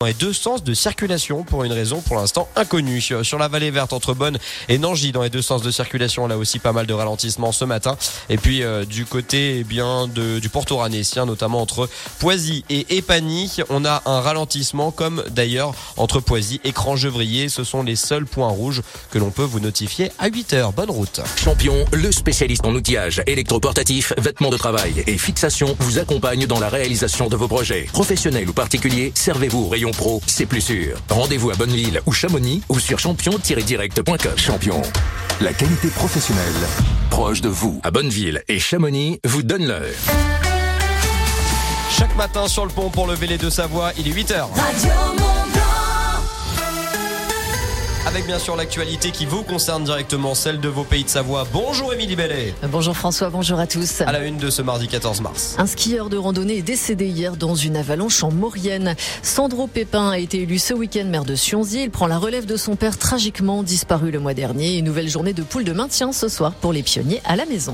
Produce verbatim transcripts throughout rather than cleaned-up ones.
Dans les deux sens de circulation pour une raison pour l'instant inconnue. Sur la vallée verte entre Bonne et Nangy, dans les deux sens de circulation, là aussi pas mal de ralentissements ce matin. Et puis euh, du côté eh bien de, du Porto Ranessien, notamment entre Poisy et Épagny, on a un ralentissement, comme d'ailleurs entre Poisy et Cran-Gevrier. Ce sont les seuls points rouges que l'on peut vous notifier à huit heures. Bonne route. Champion, le spécialiste en outillage électroportatif, vêtements de travail et fixation, vous accompagne dans la réalisation de vos projets. Professionnels ou particuliers, servez-vous au rayon pro, c'est plus sûr. Rendez-vous à Bonneville ou Chamonix ou sur champion tiret direct point com. Champion, la qualité professionnelle, proche de vous. À Bonneville et Chamonix, vous donne l'heure. Chaque matin sur le pont pour lever les deux Savoie, il est huit heures. Radio Mont-Blanc. Avec bien sûr l'actualité qui vous concerne directement, celle de vos pays de Savoie. Bonjour Émilie Bellet. Bonjour François, bonjour à tous. À la une de ce mardi quatorze mars. Un skieur de randonnée est décédé hier dans une avalanche en Maurienne. Sandro Pépin a été élu ce week-end maire de Sionzy. Il prend la relève de son père tragiquement disparu le mois dernier. Une nouvelle journée de poule de maintien ce soir pour les pionniers à la maison.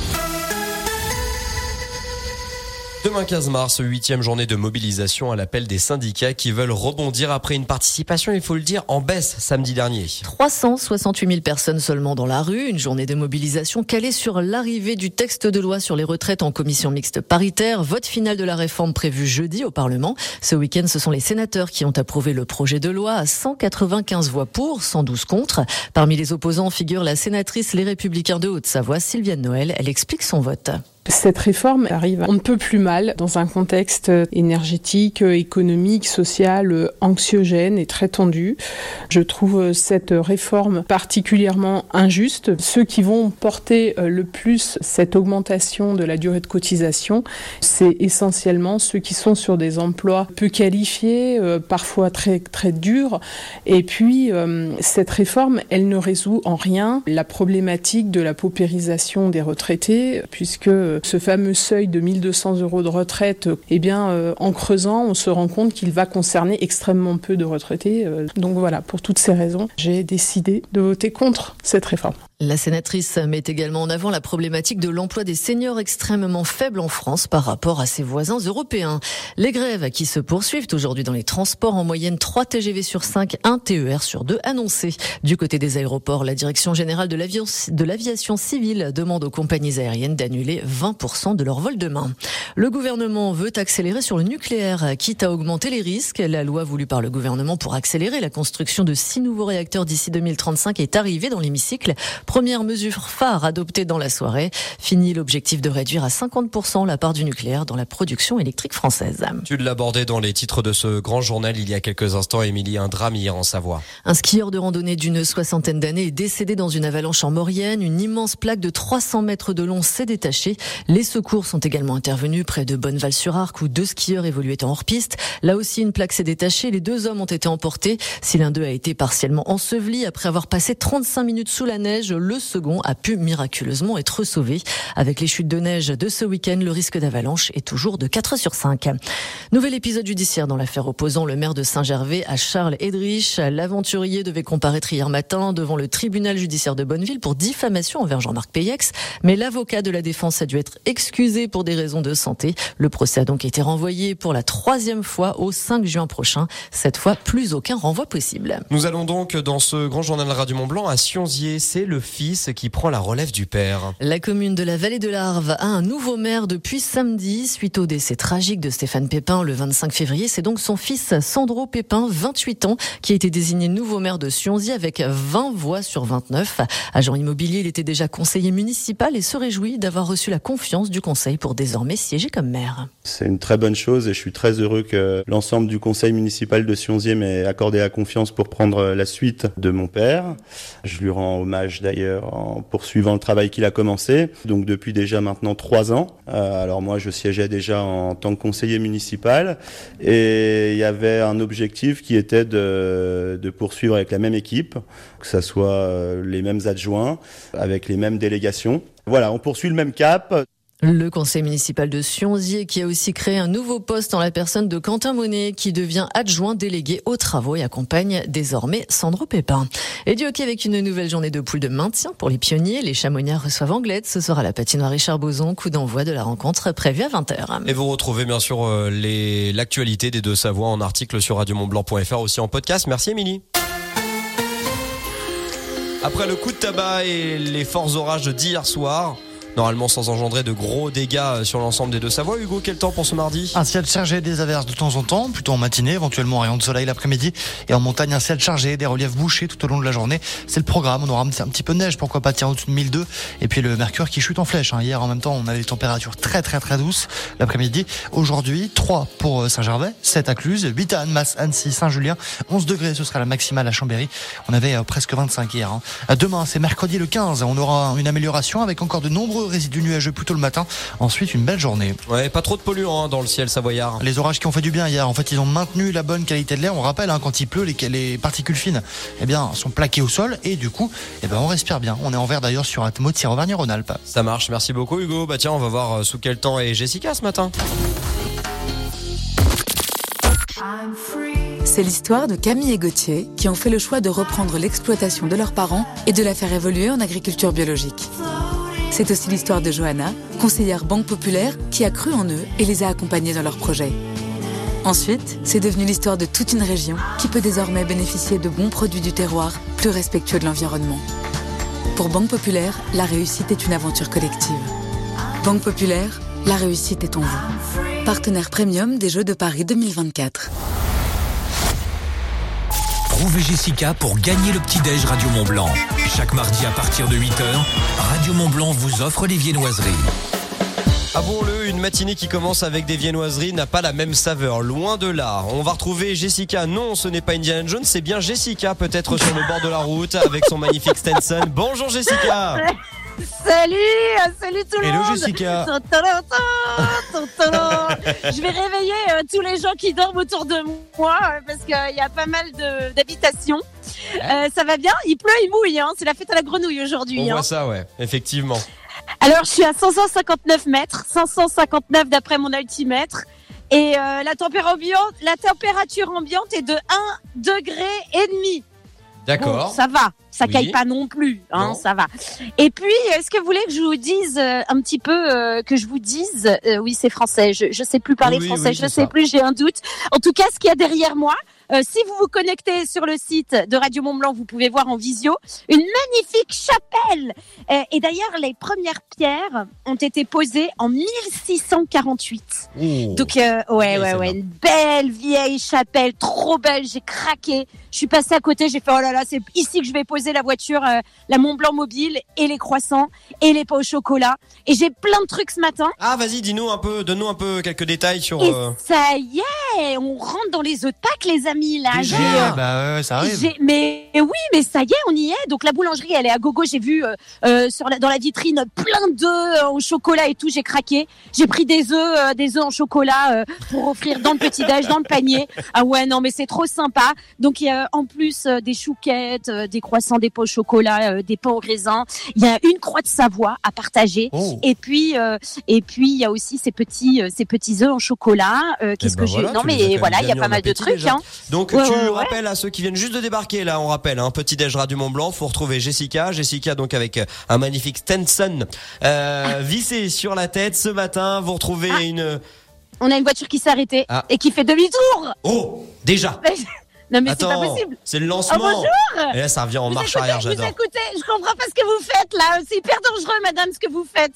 Demain quinze mars, huitième journée de mobilisation à l'appel des syndicats qui veulent rebondir après une participation, il faut le dire, en baisse samedi dernier. trois cent soixante-huit mille personnes seulement dans la rue. Une journée de mobilisation calée sur l'arrivée du texte de loi sur les retraites en commission mixte paritaire. Vote final de la réforme prévu jeudi au Parlement. Ce week-end, ce sont les sénateurs qui ont approuvé le projet de loi à cent quatre-vingt-quinze voix pour, cent douze contre. Parmi les opposants figure la sénatrice Les Républicains de Haute-Savoie, Sylviane Noël. Elle explique son vote. Cette réforme arrive on ne peut plus mal dans un contexte énergétique, économique, social, anxiogène et très tendu. Je trouve cette réforme particulièrement injuste. Ceux qui vont porter le plus cette augmentation de la durée de cotisation, c'est essentiellement ceux qui sont sur des emplois peu qualifiés, parfois très, très durs. Et puis, cette réforme, elle ne résout en rien la problématique de la paupérisation des retraités, puisque ce fameux seuil de mille deux cents euros de retraite, eh bien, euh, en creusant, on se rend compte qu'il va concerner extrêmement peu de retraités. Euh, donc voilà, pour toutes ces raisons, j'ai décidé de voter contre cette réforme. La sénatrice met également en avant la problématique de l'emploi des seniors extrêmement faible en France par rapport à ses voisins européens. Les grèves qui se poursuivent aujourd'hui dans les transports, en moyenne trois T G V sur cinq, un T E R sur deux annoncés. Du côté des aéroports, la Direction générale de l'avion, de l'aviation civile demande aux compagnies aériennes d'annuler vingt pour cent de leurs vols demain. Le gouvernement veut accélérer sur le nucléaire, quitte à augmenter les risques. La loi voulue par le gouvernement pour accélérer la construction de six nouveaux réacteurs d'ici deux mille trente-cinq est arrivée dans l'hémicycle. Première mesure phare adoptée dans la soirée. Fini l'objectif de réduire à cinquante pour cent la part du nucléaire dans la production électrique française. Tu l'abordais dans les titres de ce grand journal il y a quelques instants, Émilie, un drame hier en Savoie. Un skieur de randonnée d'une soixantaine d'années est décédé dans une avalanche en Maurienne. Une immense plaque de trois cents mètres de long s'est détachée. Les secours sont également intervenus près de Bonneval-sur-Arc où deux skieurs évoluaient en hors-piste. Là aussi, une plaque s'est détachée. Les deux hommes ont été emportés. Si l'un d'eux a été partiellement enseveli après avoir passé trente-cinq minutes sous la neige, le second a pu miraculeusement être sauvé. Avec les chutes de neige de ce week-end, le risque d'avalanche est toujours de quatre sur cinq. Nouvel épisode judiciaire dans l'affaire opposant le maire de Saint-Gervais à Charles Edrich. L'aventurier devait comparaître hier matin devant le tribunal judiciaire de Bonneville pour diffamation envers Jean-Marc Peyex. Mais l'avocat de la défense a dû être excusé pour des raisons de santé. Le procès a donc été renvoyé pour la troisième fois au cinq juin prochain. Cette fois, plus aucun renvoi possible. Nous allons donc dans ce grand journal Radio Mont-Blanc à Sionzier. C'est le fils qui prend la relève du père. La commune de la Vallée de l'Arve a un nouveau maire depuis samedi. Suite au décès tragique de Stéphane Pépin le vingt-cinq février, c'est donc son fils Sandro Pépin, vingt-huit ans, qui a été désigné nouveau maire de Sionzy avec vingt voix sur vingt-neuf. Agent immobilier, il était déjà conseiller municipal et se réjouit d'avoir reçu la confiance du conseil pour désormais siéger comme maire. C'est une très bonne chose et je suis très heureux que l'ensemble du conseil municipal de Sionzy m'ait accordé la confiance pour prendre la suite de mon père. Je lui rends hommage d'ailleurs en poursuivant le travail qu'il a commencé, donc depuis déjà maintenant trois ans. Euh, alors moi je siégeais déjà en tant que conseiller municipal et il y avait un objectif qui était de, de poursuivre avec la même équipe, que ça soit les mêmes adjoints, avec les mêmes délégations. Voilà, on poursuit le même cap. Le conseil municipal de Sionzier qui a aussi créé un nouveau poste en la personne de Quentin Monet qui devient adjoint délégué aux travaux et accompagne désormais Sandro Pépin. Et du hockey avec une nouvelle journée de poule de maintien pour les pionniers. Les Chamonniers reçoivent Anglet ce soir à la patinoire Richard Bozon. Coup d'envoi de la rencontre prévue à vingt heures. Et vous retrouvez bien sûr euh, les, l'actualité des Deux-Savoie en article sur radio mont blanc point f r, aussi en podcast. Merci Émilie. Après le coup de tabac et les forts orages d'hier soir, normalement sans engendrer de gros dégâts sur l'ensemble des Deux-Savoie. Hugo, quel temps pour ce mardi ? Un ciel chargé, des averses de temps en temps, plutôt en matinée, éventuellement un rayon de soleil l'après-midi. Et en montagne, un ciel chargé, des reliefs bouchés tout au long de la journée. C'est le programme. On aura un petit peu de neige, pourquoi pas, tiens, au-dessus de mille deux. Et puis le mercure qui chute en flèche. Hein. Hier, en même temps, on avait des températures très très très douces l'après-midi. Aujourd'hui, trois pour Saint-Gervais, sept à Cluse, huit à Annemasse, Annecy, Saint-Julien, onze degrés, ce sera la maximale à Chambéry. On avait euh, presque vingt-cinq hier. Hein. Demain, c'est mercredi le quinze. On aura une amélioration avec encore de nombreux résidus nuageux plutôt le matin. Ensuite, une belle journée. Ouais, pas trop de polluants hein, dans le ciel savoyard. Les orages qui ont fait du bien hier, en fait, ils ont maintenu la bonne qualité de l'air. On rappelle, hein, quand il pleut, les, les particules fines, eh bien, sont plaquées au sol et du coup, eh ben, on respire bien. On est en vert d'ailleurs sur Atmo de Auvergne-Rhône-Alpes. Ça marche. Merci beaucoup, Hugo. Bah tiens, on va voir sous quel temps est Jessica ce matin. C'est l'histoire de Camille et Gauthier qui ont fait le choix de reprendre l'exploitation de leurs parents et de la faire évoluer en agriculture biologique. C'est aussi l'histoire de Johanna, conseillère Banque Populaire, qui a cru en eux et les a accompagnés dans leurs projets. Ensuite, c'est devenu l'histoire de toute une région qui peut désormais bénéficier de bons produits du terroir, plus respectueux de l'environnement. Pour Banque Populaire, la réussite est une aventure collective. Banque Populaire, la réussite est en vous. Partenaire premium des Jeux de Paris deux mille vingt-quatre. Trouvez Jessica pour gagner le petit-déj Radio Mont-Blanc. Chaque mardi à partir de huit heures, Radio Mont-Blanc vous offre les viennoiseries. Avouons-le, une matinée qui commence avec des viennoiseries n'a pas la même saveur, loin de là. On va retrouver Jessica, non ce n'est pas Indiana Jones, c'est bien Jessica peut-être sur le bord de la route avec son magnifique Stenson. Bonjour Jessica. Salut, salut tout le Hello monde. Hello Jessica. Je vais réveiller euh, tous les gens qui dorment autour de moi euh, parce qu'il y a pas mal de, d'habitations. Euh, ça va bien, il pleut, il mouille, hein. C'est la fête à la grenouille aujourd'hui. On hein. voit ça, ouais, effectivement. Alors je suis à cinq cent cinquante-neuf mètres, cinq cent cinquante-neuf d'après mon altimètre. Et euh, la, température ambiante, la température ambiante est de un degré et demi. D'accord. Bon, ça va, ça oui. caille pas non plus, hein, non. Ça va. Et puis, est-ce que vous voulez que je vous dise euh, un petit peu, euh, que je vous dise, euh, oui c'est français, je je sais plus parler oui, français, oui, je sais ça. plus, j'ai un doute. En tout cas, ce qu'il y a derrière moi, euh, si vous vous connectez sur le site de Radio Mont-Blanc, vous pouvez voir en visio une magnifique chapelle. Euh, et d'ailleurs, les premières pierres ont été posées en mille six cent quarante-huit. Oh. Donc, euh, ouais, Oui, ouais, ouais, bien. une belle vieille chapelle, trop belle, j'ai craqué. Je suis passée à côté, j'ai fait oh là là, c'est ici que je vais poser la voiture, euh, la Mont-Blanc mobile et les croissants et les pains au chocolat. Et j'ai plein de trucs ce matin. Ah vas-y, dis-nous un peu, donne-nous un peu quelques détails sur... Et euh... ça y est, on rentre dans les œufs de Pâques, les amis, là. Déjà J'ai, euh, bah ouais, ça arrive. j'ai- mais oui, mais ça y est, on y est. Donc la boulangerie, elle est à gogo. J'ai vu euh, euh, sur la, dans la vitrine plein d'œufs euh, au chocolat et tout. J'ai craqué. J'ai pris des œufs, euh, des œufs en chocolat euh, pour offrir dans le petit déj, dans le panier. Ah ouais, non, mais c'est trop sympa. Donc il y a en plus euh, des chouquettes, euh, des croissants, des pains au chocolat, euh, des pains au raisin. Il y a une croix de Savoie à partager. Oh. Et puis euh, et puis il y a aussi ces petits euh, ces petits œufs en chocolat. Euh, qu'est-ce Eh ben que voilà, j'ai Non tu nous as mais quand même voilà, il y a bien mis pas en mal de appétit trucs. déjà. Hein. Donc Ouais, tu ouais, ouais. rappelles à ceux qui viennent juste de débarquer là, on rappelle, hein, petit déj Radio Mont-Blanc, faut retrouver Jessica, Jessica donc avec un magnifique Stenson euh, vissé sur la tête ce matin, vous retrouvez Ah. une... On a une voiture qui s'est arrêtée Ah. et qui fait demi-tour. Oh, déjà. Non mais Attends, c'est pas possible. c'est le Oh, lancement. bonjour. Et là ça revient en Vous marche écoutez, arrière, vous j'adore. écoutez, je comprends pas ce que vous faites là. C'est hyper dangereux, madame, ce que vous faites.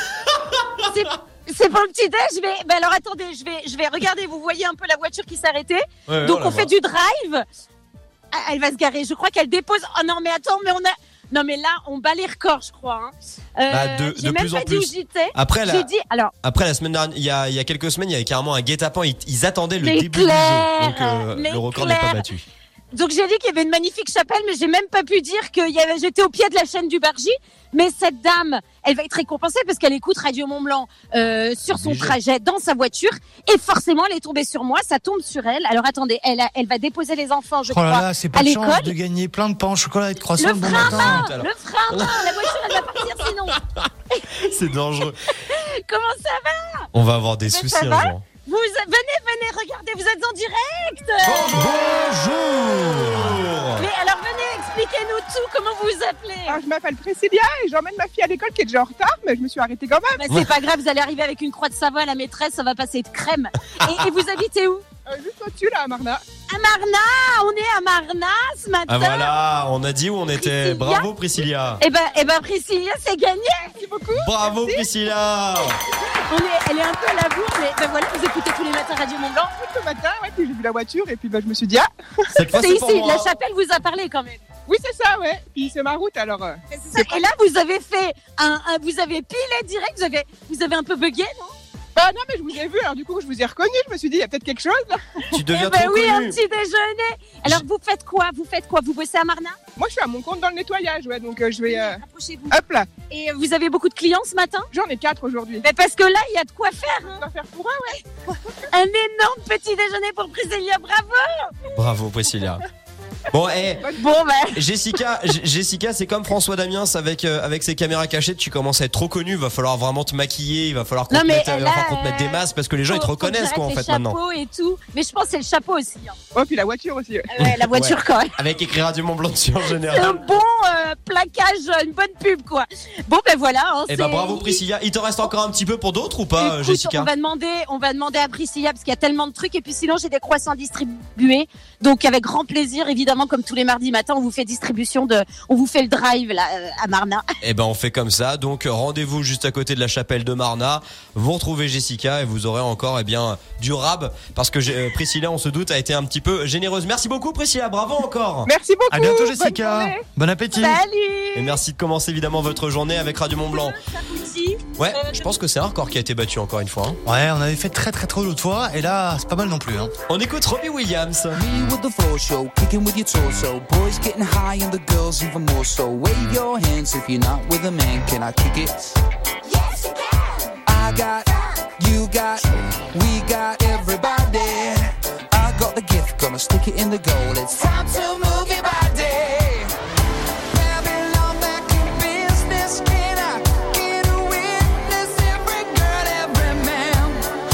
c'est, c'est pour le petit déj. Je vais. Ben alors attendez, je vais, je vais regarder. Vous voyez un peu la voiture qui s'est arrêtée. Ouais, ouais, Donc la on fait voit. du drive. Ah, elle va se garer. Je crois qu'elle dépose. Oh non, mais attends, mais on a. Non mais là, on bat les records, je crois. Hein. Euh, Bah, de- j'ai de même plus pas en dit où plus. j'étais. Après la, J'ai dit. Alors. après la semaine dernière, il y a, il y a quelques semaines, il y avait carrément un guet-apens. Ils, ils attendaient le Mais début clair, du jeu. Donc euh, mais le record n'est pas clair. battu. Donc j'ai dit qu'il y avait une magnifique chapelle, mais j'ai même pas pu dire que y avait... j'étais au pied de la chaîne du Bargy. Mais cette dame, elle va être récompensée parce qu'elle écoute Radio Mont-Blanc euh, sur son Obligé. trajet dans sa voiture. Et forcément, elle est tombée sur moi, ça tombe sur elle. Alors attendez, elle, a, elle va déposer les enfants, je oh là crois, là, c'est pas à de l'école. chance de gagner plein de pain au chocolat et de croissants le le bon frein matin. à main, le frein à main, la voiture, elle va partir sinon. C'est dangereux. Comment ça va? On va avoir des Mais soucis ça un va jour. Vous venez, venez, regardez, vous êtes en direct. Bonjour. Mais alors venez, expliquez-nous tout, comment vous vous appelez? Alors, je m'appelle Priscilla et j'emmène ma fille à l'école qui est déjà en retard, mais je me suis arrêtée quand même. Bah, c'est pas grave, vous allez arriver avec une croix de Savoie, la maîtresse, ça va passer de crème. Et, et vous habitez où? euh, Juste au-dessus là, à Marna. À Marna, on est à Marna ce matin. Ah voilà, on a dit où on était. Priscilla. Bravo Priscilla. Eh ben, eh ben Priscilla, c'est gagné. Merci beaucoup. Bravo Priscilla. On est, elle est un peu à la bourre, mais ben voilà, vous écoutez tous les matins Radio Mont-Blanc. Ce matin, ouais, puis j'ai vu la voiture et puis bah, je me suis dit ah. Cette fois, C'est c'est pour ici, moi. la chapelle vous a parlé quand même. Oui, c'est ça, ouais. Puis c'est ma route alors. euh, C'est ça. Et là, vous avez fait un, un- vous avez pilé direct, vous avez, vous avez un peu bugué, non? Bah non, mais je vous ai vu, alors du coup je vous ai reconnu. Je me suis dit il y a peut-être quelque chose là. Tu deviens Eh ben trop oui, un connu. petit déjeuner. Alors vous faites quoi? Vous faites quoi? Vous bossez à Marna? Moi je suis à mon compte dans le nettoyage, ouais, donc euh, je vais. euh, Approchez-vous. Hop là. Et euh, vous avez beaucoup de clients ce matin? J'en ai quatre aujourd'hui. Mais parce que là, il y a de quoi faire. Hein. On va faire pour un, ouais. Un énorme petit déjeuner pour Priscilla, bravo. Bravo Priscilla. Bon, eh, Bon ben. Jessica, J- Jessica, c'est comme François Damiens avec euh, avec ses caméras cachées. Tu commences à être trop connu. Va falloir vraiment te maquiller. Il va falloir qu'on Non, te, mais mette, euh, là, enfin, qu'on te mette des masques parce que les gens ils te Faut- faut que reconnaissent quoi en j'arrête fait les maintenant. chapeaux et tout. Mais je pense que c'est le chapeau aussi. Hein. Oh, puis la voiture aussi. Ouais. Ouais, la voiture Ouais. quand même. Avec écrit Radio Mont Blanc dessus en C'est un général. bon euh, plaquage, une bonne pub quoi. Bon ben voilà. Hein, Eh ben c'est- bravo Priscilla. Il te reste encore un petit peu pour d'autres ou pas, Écoute, Jessica? on va demander, on va demander à Priscilla parce qu'il y a tellement de trucs et puis sinon j'ai des croissants distribués. Donc avec grand plaisir, évidemment, comme tous les mardis matins, on vous fait distribution de, on vous fait le drive là euh, à Marna. Eh ben on fait comme ça. Donc rendez-vous juste à côté de la chapelle de Marna. Vous retrouvez Jessica et vous aurez encore eh bien du rab parce que j'ai- euh, Priscilla, on se doute, a été un petit peu généreuse. Merci beaucoup Priscilla. Bravo encore. Merci beaucoup. À bientôt Bonne Jessica. journée. Bon appétit. Salut. Et merci de commencer évidemment votre journée avec Radio Mont Blanc. Ouais, je pense que c'est un record qui a été battu encore une fois. hein. Ouais, on avait fait très très trop l'autre fois et là c'est pas mal non plus. Hein. On écoute Robbie Williams. Me with the floor show, kicking with your torso. Boys getting high and the girls even more so. Wave your hands if you're not with a man. Can I kick it? Yes, you can. I got, you got, we got everybody. I got the gift, gonna stick it in the goal. It's time to move your body. Babylon back in business. Can I get a witness? Every girl, every man.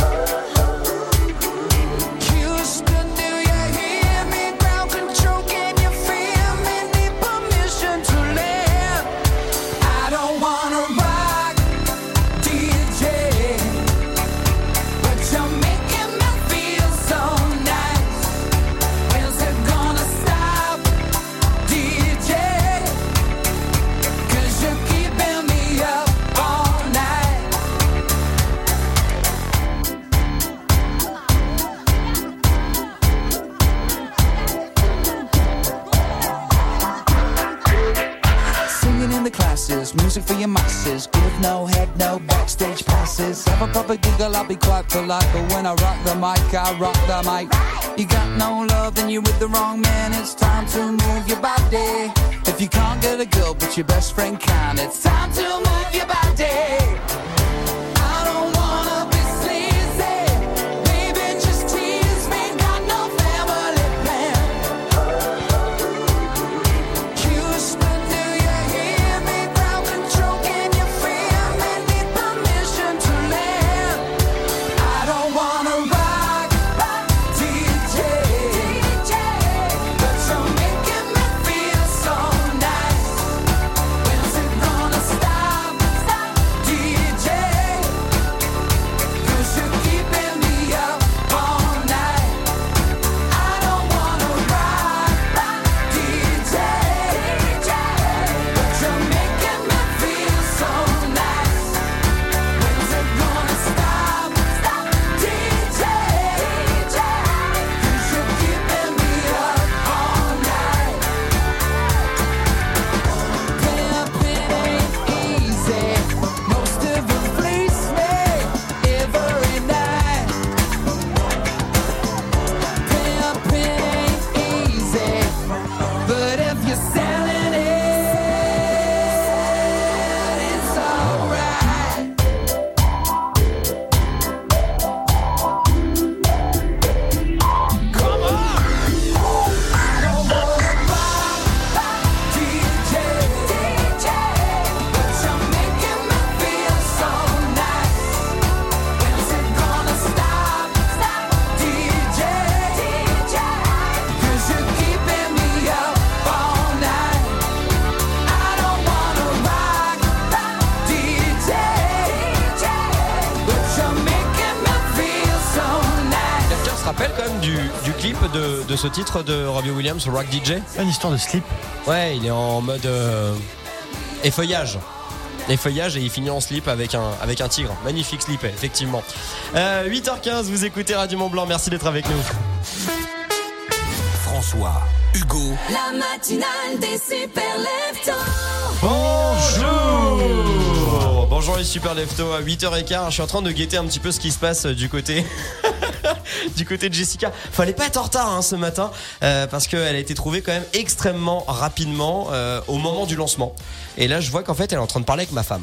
Houston, do you hear me? Ground control, can you feel me? Need permission to land. I don't wanna rock, D J, but you're making me feel so nice. When's it gonna stop, D J? 'Cause you're keeping me up all night. Singing in the classes, music for your masses. Give no head, no backstage passes. Have a proper giggle, I'll be quite polite. But when I rock the mic, I rock the mic. You got no love, then you're with the wrong man. It's time to move your body. If you can't get a girl, but your best friend can, it's time to move your body. I don't wanna be sleazy. Baby, just tease me. Got no family plan. Houston, do you hear me? Ground control, can you feel me? Need permission to land. I don't wanna rock, D J, but you're making me feel so nice. When's it gonna stop, D J? de, de ce titre de Robbie Williams, Rock D J? Une histoire de slip. Ouais, il est en mode euh, effeuillage. Effeuillage et il finit en slip avec un, avec un tigre. Magnifique slip, effectivement. Euh, huit heures quinze, vous écoutez Radio Mont Blanc. Merci d'être avec nous. François, Hugo. La matinale des super leftos. Bonjour. Bonjour les super leftos. À huit heures quinze, je suis en train de guetter un petit peu ce qui se passe du côté du côté de Jessica. Fallait pas être en retard hein, ce matin euh, parce qu'elle a été trouvée quand même extrêmement rapidement euh, au moment du lancement. Et là, je vois qu'en fait, elle est en train de parler avec ma femme.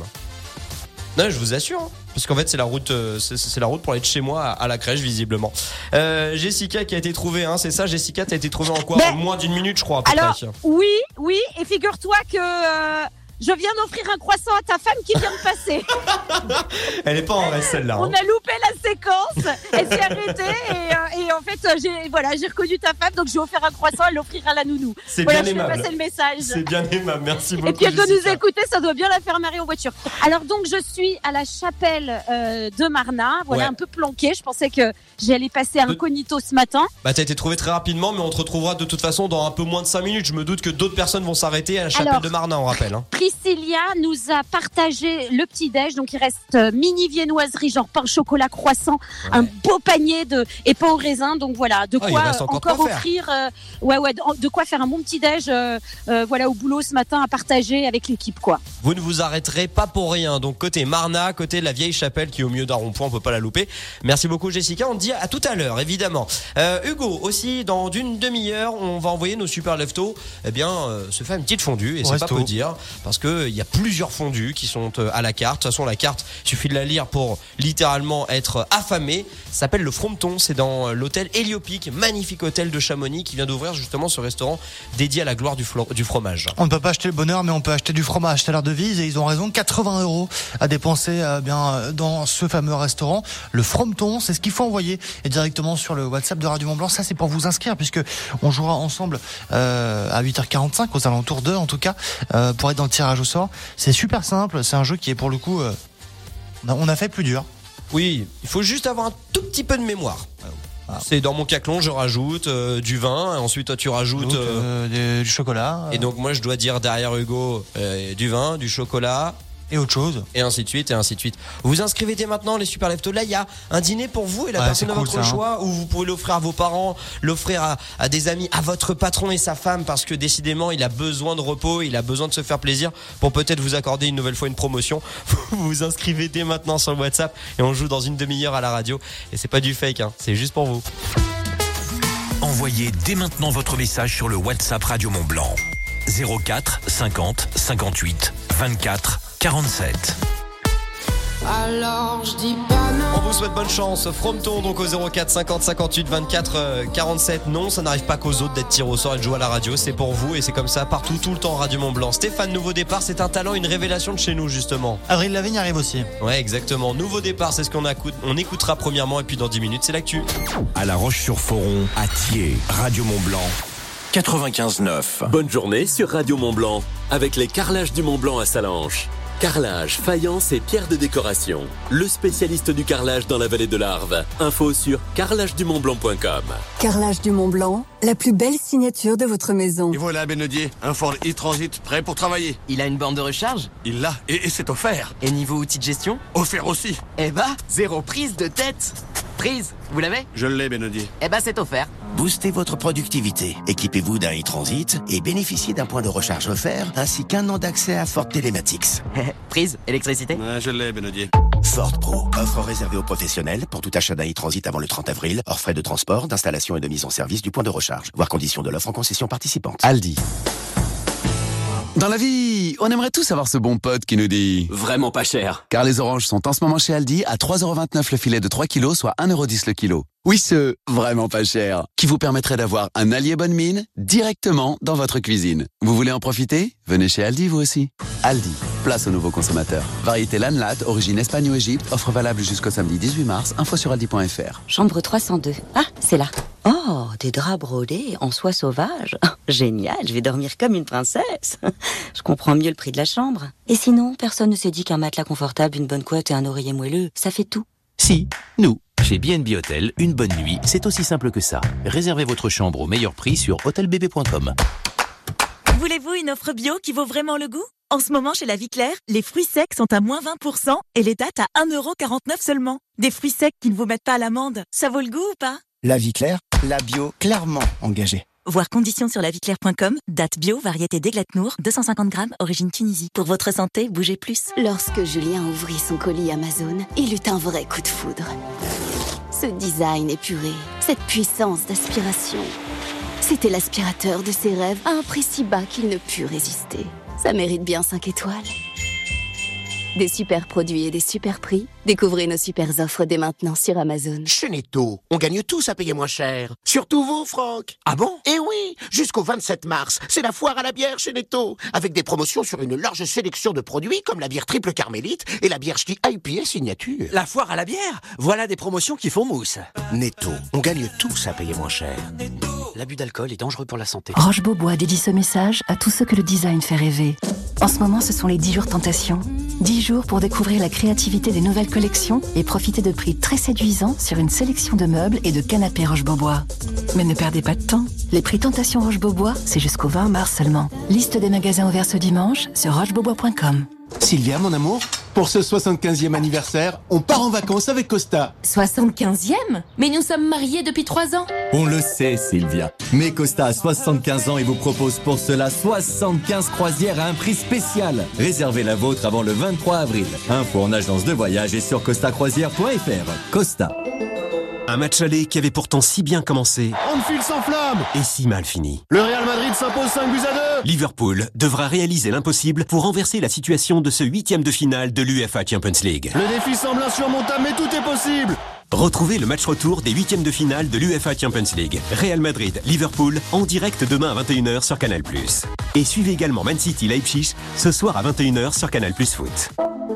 Non, je vous assure, hein, parce qu'en fait, c'est la route, euh, c'est, c'est la route pour aller de chez moi à, à la crèche, visiblement. Euh, Jessica qui a été trouvée, hein, c'est ça, Jessica, t'as été trouvée en quoi? Ben, En moins d'une minute, je crois. À peu alors, près. oui, oui, et figure-toi que euh, je viens d'offrir un croissant à ta femme qui vient de passer. Elle est pas en reste celle-là. On hein. a loupé la séquence, elle s'est arrêtée et, euh, et en fait, j'ai voilà, j'ai reconnu ta femme, donc j'ai offert un croissant, elle l'offrira à la nounou. C'est voilà, bien je aimable. vais passer le message. C'est bien aimable, merci beaucoup. Et puis elle doit nous Jessica. écouter, ça doit bien la faire marrer en voiture. Alors donc je suis à la chapelle euh, de Marna, voilà, Ouais. un peu planquée. Je pensais que j'allais passer incognito ce matin. Bah t'as été trouvé très rapidement, mais on te retrouvera de toute façon dans un peu moins de cinq minutes. Je me doute que d'autres personnes vont s'arrêter à la chapelle Alors, de Marna, on rappelle. Hein. Priscilla nous a partagé le petit-déj, donc il reste euh, mini viennoiserie, genre pain, chocolat, croissant, Ouais. un beau panier de et pain au raisin, donc voilà, de Ah, il quoi reste euh, encore encore quoi faire. offrir, euh, ouais ouais, de, de quoi faire un bon petit-déj, euh, euh, voilà, au boulot ce matin à partager avec l'équipe, quoi. Vous ne vous arrêterez pas pour rien. Donc côté Marna, côté la vieille chapelle qui est au milieu d'un rond-point, on peut pas la louper. Merci beaucoup Jessica, on te dit à tout à l'heure évidemment. Euh, Hugo aussi, dans d'une demi-heure, on va envoyer nos super leftos eh bien euh, se faire une petite fondue et Au c'est pas resto. peu dire parce que il y a plusieurs fondues qui sont euh, à la carte. De toute façon la carte, il suffit de la lire pour littéralement être affamé. Ça s'appelle le Frometon, c'est dans l'hôtel Héliopique, magnifique hôtel de Chamonix qui vient d'ouvrir justement ce restaurant dédié à la gloire du, flo- du fromage. On ne peut pas acheter le bonheur, mais on peut acheter du fromage. C'est leur devise et ils ont raison. quatre-vingts euros à dépenser euh, bien euh, dans ce fameux restaurant. Le Frometon, c'est ce qu'il faut envoyer et directement sur le WhatsApp de Radio Mont Blanc. Ça, c'est pour vous inscrire puisque on jouera ensemble euh, à huit heures quarante-cinq, aux alentours d'eux en tout cas, euh, pour être dans le tirage au sort. C'est super simple. C'est un jeu qui est pour le coup, euh, on, a, on a fait plus dur. Oui, il faut juste avoir un tout petit peu de mémoire. Ah. C'est dans mon caclon, je rajoute euh, du vin, et ensuite toi tu rajoutes Donc, euh, euh, des- du chocolat. et donc moi je dois dire derrière Hugo euh, du vin, du chocolat et autre chose. et ainsi de suite et ainsi de suite. Vous vous inscrivez dès maintenant les super leftos. Là il y a un dîner pour vous et la Ouais, personne c'est à cool, votre ça, hein. choix où vous pouvez l'offrir à vos parents, l'offrir à, à des amis, à votre patron et sa femme parce que décidément il a besoin de repos, il a besoin de se faire plaisir pour peut-être vous accorder une nouvelle fois une promotion. Vous vous inscrivez dès maintenant sur le WhatsApp et on joue dans une demi-heure à la radio et c'est pas du fake, hein, c'est juste pour vous. Envoyez dès maintenant votre message sur le WhatsApp Radio Mont Blanc. zéro quatre cinquante cinquante-huit vingt-quatre quarante-sept. Alors je dis pas non. On vous souhaite bonne chance. Frometon donc au zéro quatre cinquante cinquante-huit vingt-quatre quarante-sept. Non, ça n'arrive pas qu'aux autres d'être tirés au sort et de jouer à la radio. C'est pour vous et c'est comme ça partout, tout le temps Radio Mont Blanc. Stéphane, nouveau départ, c'est un talent, une révélation de chez nous justement. Avril Lavigne arrive aussi. Ouais, exactement. Nouveau départ, c'est ce qu'on écoute. On écoutera premièrement et puis dans dix minutes, c'est l'actu. À La Roche-sur-Foron, à Thiers, Radio Mont Blanc, quatre-vingt-quinze neuf. Bonne journée sur Radio Mont Blanc avec les carrelages du Mont Blanc à Salanches. Carrelage, faïence et pierre de décoration. Le spécialiste du carrelage dans la vallée de l'Arve. Info sur carrelage du mont blanc point com. Carrelage du Mont Blanc, la plus belle signature de votre maison. Et voilà, Benedier, un Ford e-Transit prêt pour travailler. Il a une borne de recharge? Il l'a, et, et c'est offert. Et niveau outils de gestion? Offert aussi. Eh bah, zéro prise de tête. Prise, vous l'avez? Je l'ai, Benedier. Eh bah, c'est offert. Boostez votre productivité. Équipez-vous d'un e-Transit et bénéficiez d'un point de recharge offert ainsi qu'un an d'accès à Ford Telematics. Prise, électricité? Ouais, je l'ai, Benedier. Ford Pro, offre réservée aux professionnels pour tout achat d'un e-Transit avant le trente avril, hors frais de transport, d'installation et de mise en service du point de recharge. Voir conditions de l'offre en concession participante. Aldi. Dans la vie, on aimerait tous avoir ce bon pote qui nous dit Vraiment pas cher. car les oranges sont en ce moment chez Aldi à trois euros vingt-neuf le filet de trois kilos, soit un euro dix le kilo. Oui, ce vraiment pas cher, qui vous permettrait d'avoir un allié bonne mine directement dans votre cuisine. Vous voulez en profiter? Venez chez Aldi vous aussi. Aldi, place aux nouveaux consommateurs. Variété Lanlat, origine Espagne ou Égypte, offre valable jusqu'au samedi dix-huit mars, info sur aldi point f r. Chambre trois cent deux. Ah, c'est là. Oh, des draps brodés en soie sauvage. Oh, génial, je vais dormir comme une princesse. Je comprends mieux le prix de la chambre. Et sinon, personne ne s'est dit qu'un matelas confortable, une bonne couette et un oreiller moelleux, ça fait tout. Si, nous. Chez B and B Hotel, une bonne nuit, c'est aussi simple que ça. Réservez votre chambre au meilleur prix sur hôtel b b point com. Voulez-vous une offre bio qui vaut vraiment le goût ? En ce moment, chez La Vie Claire, les fruits secs sont à moins vingt pour cent et les dates à un euro quarante-neuf seulement. Des fruits secs qui ne vous mettent pas à l'amende. Ça vaut le goût ou pas ? La Vie Claire, la bio clairement engagée. Voir conditions sur la vie claire point com, date bio, variété d'Eglatnour, deux cent cinquante grammes, origine Tunisie. Pour votre santé, bougez plus. Lorsque Julien ouvrit son colis Amazon, il eut un vrai coup de foudre. Ce design épuré, cette puissance d'aspiration. C'était l'aspirateur de ses rêves à un prix si bas qu'il ne put résister. Ça mérite bien cinq étoiles. Des super produits et des super prix. Découvrez nos super offres dès maintenant sur Amazon. Chez Netto, on gagne tous à payer moins cher. Surtout vous, Franck. Ah bon ? Eh oui, jusqu'au vingt-sept mars, c'est la foire à la bière chez Netto. Avec des promotions sur une large sélection de produits comme la bière triple carmélite et la bière ch'ti I P A signature. La foire à la bière ? Voilà des promotions qui font mousse. Netto, on gagne tous à payer moins cher. L'abus d'alcool est dangereux pour la santé. Roche-Beaubois dédie ce message à tous ceux que le design fait rêver. En ce moment, ce sont les dix jours Tentation. dix jours pour découvrir la créativité des nouvelles collections et profiter de prix très séduisants sur une sélection de meubles et de canapés Roche-Beaubois. Mais ne perdez pas de temps. Les prix Tentation Roche-Beaubois, c'est jusqu'au vingt mars seulement. Liste des magasins ouverts ce dimanche sur roche beaubois point com. Sylvia, mon amour, pour ce soixante-quinzième anniversaire, on part en vacances avec Costa. soixante-quinzième ? Mais nous sommes mariés depuis trois ans. On le sait, Sylvia. Mais Costa a soixante-quinze ans et vous propose pour cela soixante-quinze croisières à un prix spécial. Réservez la vôtre avant le vingt-trois avril. Info en agence de voyage et sur costa croisière point f r. Costa. Un match aller qui avait pourtant si bien commencé. Anfield s'enflamme et si mal fini. Le Real Madrid s'impose cinq buts à deux. Liverpool devra réaliser l'impossible pour renverser la situation de ce huitième de finale de l'U F A Champions League. Le défi semble insurmontable, mais tout est possible. Retrouvez le match retour des huitièmes de finale de l'U F A Champions League. Real Madrid, Liverpool, en direct demain à vingt et une heures sur Canal plus. Et suivez également Man City Leipzig ce soir à vingt et une heures sur Canal plus Foot.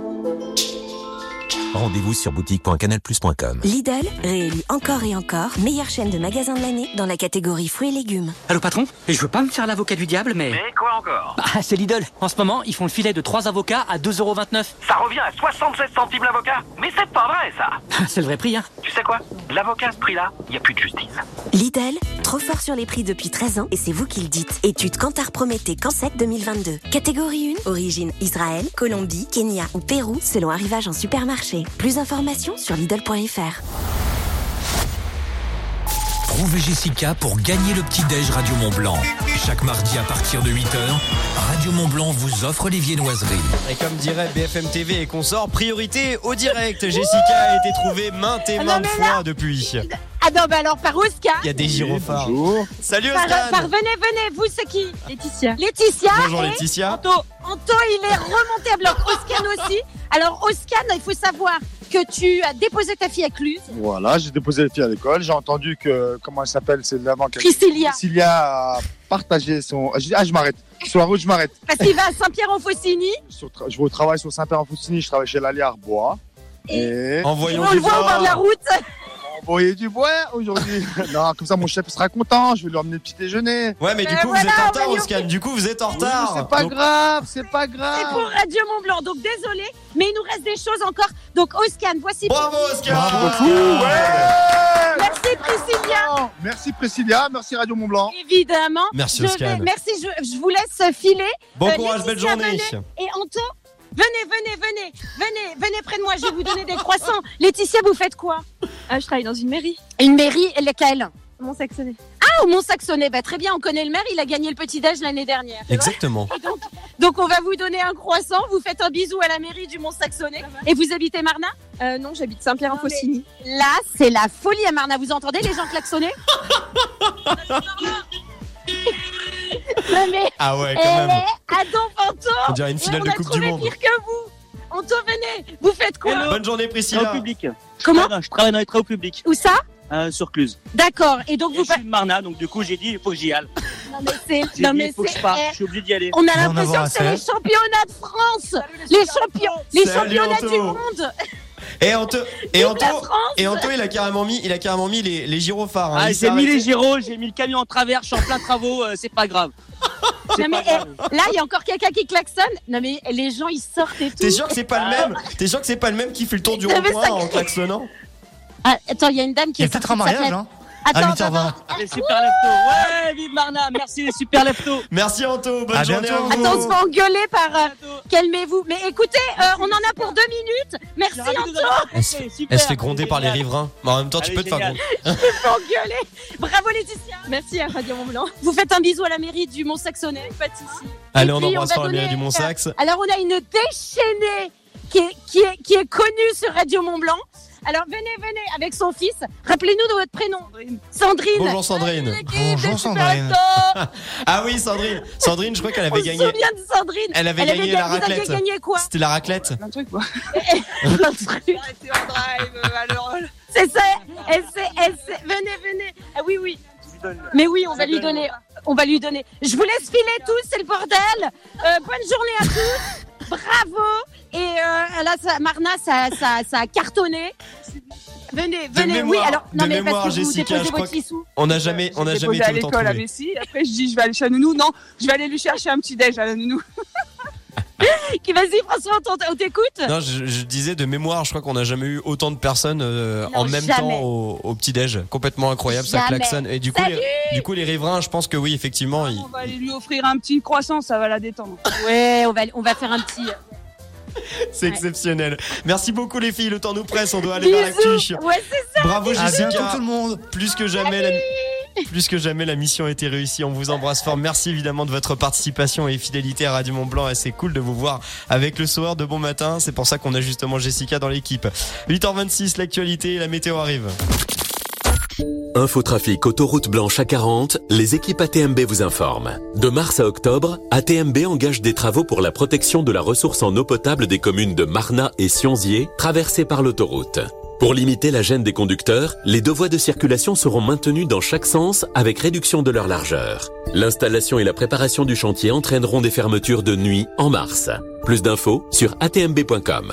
Rendez-vous sur boutique point canal plus point com. Lidl, réélu encore et encore, meilleure chaîne de magasins de l'année dans la catégorie fruits et légumes. Allô patron ? Et je veux pas me faire l'avocat du diable, mais... Mais quoi encore ? Bah, c'est Lidl. En ce moment, ils font le filet de trois avocats à deux euros vingt-neuf. Ça revient à soixante-sept centimes l'avocat ? Mais c'est pas vrai, ça ! C'est le vrai prix, hein. Tu sais quoi ? L'avocat à ce prix-là, y a plus de justice. Lidl, trop fort sur les prix depuis treize ans, et c'est vous qui le dites. Étude Kantar Prométhée Cansec deux mille vingt-deux. Catégorie un, origine Israël, Colombie, Kenya ou Pérou, selon arrivage en supermarché. Plus d'informations sur Lidl point f r. Trouvez Jessica pour gagner le petit-déj Radio Mont-Blanc. Chaque mardi à partir de huit heures, Radio Mont-Blanc vous offre les viennoiseries. Et comme dirait B F M T V et consorts, priorité au direct. Jessica a été trouvée maintes et maintes fois depuis. Ah non, bah alors par Oscar. Il y a des gyrophares. Bonjour. Salut Par, Oscar. par, venez, venez, vous c'est qui ? Laetitia. Laetitia. Bonjour et Laetitia. Anto. Anto, il est remonté. Alors Oscar aussi. Alors Oscar, il faut savoir que tu as déposé ta fille à Cluse. Voilà, j'ai déposé la fille à l'école. J'ai entendu que, comment elle s'appelle, c'est l'avant qu'elle... Priscilla. Priscilla a partagé son... Ah, je m'arrête. Sur la route, je m'arrête. Parce qu'il va à Saint-Pierre-en-Faucigny. Je vais au travail sur Saint-Pierre-en-Faucigny. Je travaille chez Laliard Bois. Et... Envoyons On le voit au bord de la route. Envoyer du bois aujourd'hui. Non, comme ça mon chef sera content, je vais lui emmener le petit déjeuner. Ouais, mais du coup, voilà, vous êtes en retard, on va Oscar. Du coup, vous êtes en retard. Oui, c'est pas Donc... grave, c'est pas grave. C'est pour Radio Mont-Blanc, donc désolé, mais il nous reste des choses encore. Donc Oscar, voici. Bravo Oscar. Bravo beaucoup. Ouais. Merci Priscilla. Merci Priscilla, merci Radio Mont-Blanc. Évidemment. Merci je Oscar. vais- Merci, je, je vous laisse filer. Bon Euh, courage, belle Laetitia, journée. venez. Et Anto, venez, venez, venez, venez, venez près de moi, je vais vous donner des croissants. Laetitia, vous faites quoi ? Ah, je travaille dans une mairie. Une mairie, laquelle ? Mont-Saxonnet. Ah, au Mont-Saxonnet, bah, très bien, on connaît le maire, il a gagné le petit-déj l'année dernière. Exactement. Et donc, donc on va vous donner un croissant, vous faites un bisou à la mairie du Mont-Saxonnet. Et vous habitez Marna ? Euh, non, j'habite Saint-Pierre-en-Faucigny. Là, c'est la folie à Marna, vous entendez les gens klaxonner ? Non mais, Ah ouais, quand elle même. est à Don Panto. On dirait une finale et de on a Coupe du trouvé Monde. pire que vous. Anto, venez, vous faites quoi ? Bonne journée Priscilla. Travail au public. Comment ? Je travaille- Je travaille dans les travaux publics. Où ça ? Euh, sur Cluse. D'accord, et donc Et vous... je suis de Marna, donc du coup j'ai dit il faut que j'y aille. Non mais c'est... J'ai Non dit mais il faut que c'est... je parte, eh, je suis obligé d'y aller. On a va en l'impression avoir que c'est les assez. championnats de France, les champions, les Salut, championnats Anto. du monde. Et Anto, et Vive Anto, la France. et Anto, il a carrément mis, il a carrément mis les, les gyrophares. hein. Ah, Il j'ai s'est mis arrêté. les gyros, j'ai mis le camion en travers, je suis en plein travaux, euh, c'est pas grave. C'est Non mais pas grave. eh, là il y a encore quelqu'un qui klaxonne. Non mais les gens ils sortent et tout. T'es sûr que c'est pas le même T'es sûr que c'est pas le même qui fait le tour du Non, mais rond-point ça- en klaxonnant? Ah, attends, il y a une dame qui Il y est a peut-être un sortie de sa mariage, fenêtre. hein Attends, à attends, huit heures vingt. attends. Les super leftos. Ouais, vive Marna. Merci les super leftos. Merci Anto, bonne À journée bientôt. à vous. Attends, on se fait engueuler par. euh, calmez-vous. Mais écoutez, euh, on en a pour deux minutes. Merci Anto. Elle se, elle se fait gronder par les riverains. Mais en même temps, tu Allez, peux te faire génial. gronder. Je me fais engueuler. Bravo Laetitia. Merci à Radio Mont Blanc. Vous faites un bisou à la mairie du Mont-Saxonais. Pas de soucis. Allez, Et on puis, embrasse va fort la mairie donner, du Mont-Sax. euh, Alors, on a une déchaînée qui est, qui est, qui est connue sur Radio Mont Blanc. Alors, venez, venez avec son fils. Rappelez-nous de votre prénom. Sandrine. Bonjour Sandrine. Bonjour Sandrine. Ah oui, Sandrine. Sandrine, je crois qu'elle On avait se gagné. souvient de Sandrine. Elle avait gagné la Vous aviez raclette. gagné quoi? C'était la raclette. Plein de trucs, quoi. Plein de trucs. Arrêtez en drive, euh, alors. C'est ça. Elle sait, elle sait. Venez, venez. Ah oui, oui. Mais oui, on va lui donner. On va lui donner. Je vous laisse filer tous, c'est le bordel. Euh, bonne journée à tous. Bravo. Et euh, là, ça, Marna, ça, ça, ça a cartonné. Venez, De venez. mémoire, oui, alors, non, de mais mémoire, parce que vous Jessica, déposez je crois votre sous. On n'a jamais, on n'a J'ai jamais déposé à été autant l'école à trouvé. Messi. Après, je dis, je vais aller chez la nounou. Non, je vais aller lui chercher un petit déj à la nounou. Qui vas-y, François, on t'en- on t'écoute. Non, je, je disais de mémoire, je crois qu'on n'a jamais eu autant de personnes euh, Non, en même jamais. temps au, au petit-déj. Complètement incroyable, ça Jamais. klaxonne. Et du coup, Salut les, du coup, les riverains, je pense que oui, effectivement, ils- On va aller lui offrir un petit croissant, ça va la détendre. Ouais, on va, on va faire un petit. c'est exceptionnel. Merci beaucoup les filles, le temps nous presse, on doit aller vers la Bisous. fiche. Ouais, c'est ça. Bravo À Jessica. bientôt tout le monde. Plus que jamais, la, plus que jamais, la mission a été réussie. On vous embrasse fort. Merci évidemment de votre participation et fidélité à Radio Mont Blanc. Et c'est cool de vous voir avec le soir de bon matin. C'est pour ça qu'on a justement Jessica dans l'équipe. huit heures vingt-six, l'actualité et la météo arrive. Infotrafic autoroute blanche à quarante, les équipes A T M B vous informent. De mars à octobre, A T M B engage des travaux pour la protection de la ressource en eau potable des communes de Marnat et Sionzier, traversées par l'autoroute. Pour limiter la gêne des conducteurs, les deux voies de circulation seront maintenues dans chaque sens avec réduction de leur largeur. L'installation et la préparation du chantier entraîneront des fermetures de nuit en mars. Plus d'infos sur a t m b point com.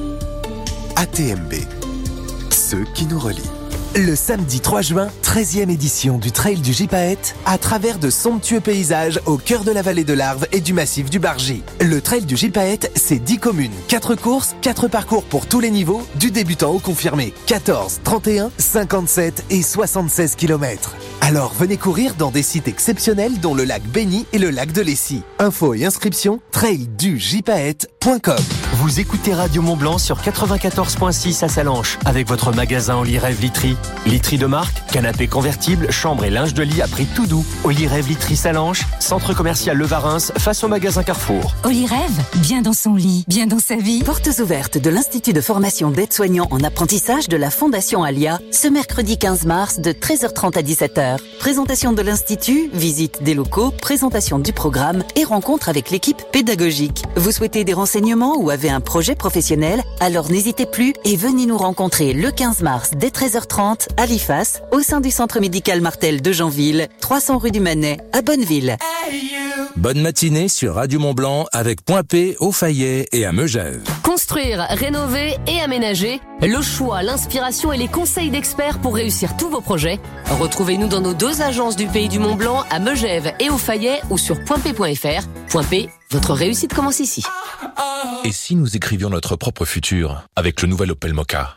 A T M B, ceux qui nous relient. Le samedi trois juin, treizième édition du Trail du Gypaète, à travers de somptueux paysages au cœur de la vallée de l'Arve et du massif du Bargy. Le Trail du Gypaète, c'est dix communes, quatre courses, quatre parcours pour tous les niveaux, du débutant au confirmé. quatorze, trente et un, cinquante-sept et soixante-seize kilomètres. Alors venez courir dans des sites exceptionnels dont le lac Béni et le lac de Lessy. Infos et inscriptions, trail du gypaète point com. Vous écoutez Radio Mont Blanc sur quatre-vingt-quatorze virgule six à Salanches avec votre magasin Olyrève Literie. Literie de marque, canapé convertible, chambre et linge de lit à prix tout doux. Olyrève Literie Salanches, centre commercial Le Varins face au magasin Carrefour. Olyrève, bien dans son lit, bien dans sa vie. Portes ouvertes de l'Institut de formation d'aide-soignants en apprentissage de la Fondation Alia ce mercredi quinze mars de treize heures trente à dix-sept heures. Présentation de l'Institut, visite des locaux, présentation du programme et rencontre avec l'équipe pédagogique. Vous souhaitez des renseignements ou avez un projet professionnel? Alors n'hésitez plus et venez nous rencontrer le quinze mars dès treize heures trente à l'I F A S au sein du centre médical Martel de Janville, trois cents rue du Manet à Bonneville. Bonne matinée sur Radio Mont Blanc avec Point P, au Fayet et à Megève. Construire, rénover et aménager, le choix, l'inspiration et les conseils d'experts pour réussir tous vos projets. Retrouvez-nous dans nos deux agences du Pays du Mont Blanc à Megève et au Fayet ou sur point p point f r. Point P, votre réussite commence ici. Et si nous écrivions notre propre futur avec le nouvel Opel Mokka?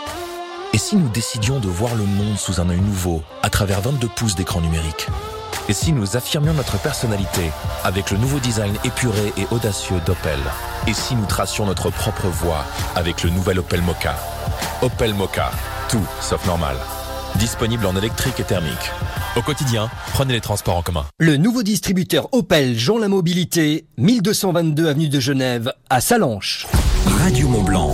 Et si nous décidions de voir le monde sous un œil nouveau à travers vingt-deux pouces d'écran numérique? Et si nous affirmions notre personnalité avec le nouveau design épuré et audacieux d'Opel? Et si nous tracions notre propre voie avec le nouvel Opel Mokka? Opel Mokka, tout sauf normal. Disponible en électrique et thermique. Au quotidien, prenez les transports en commun. Le nouveau distributeur Opel Jean la Mobilité, mille deux cent vingt-deux avenue de Genève, à Salanches. Radio Mont Blanc.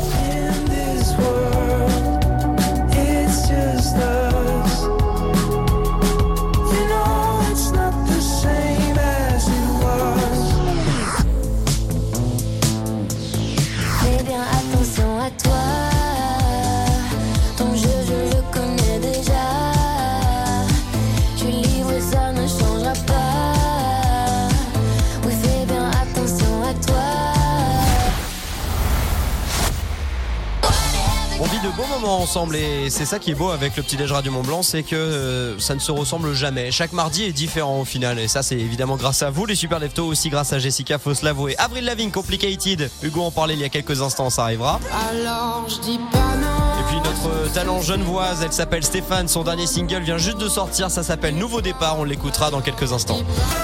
On vit de bons moments ensemble et c'est ça qui est beau avec le petit déj Radio Mont Blanc, c'est que euh, ça ne se ressemble jamais. Chaque mardi est différent au final et ça c'est évidemment grâce à vous les super leftos, aussi grâce à Jessica, faut se l'avouer. Avril Lavigne, Complicated, Hugo en parlait il y a quelques instants, ça arrivera. Alors je dis pas non. Et puis notre talent genevoise, elle s'appelle Stéphane, son dernier single vient juste de sortir, ça s'appelle Nouveau Départ, on l'écoutera dans quelques instants.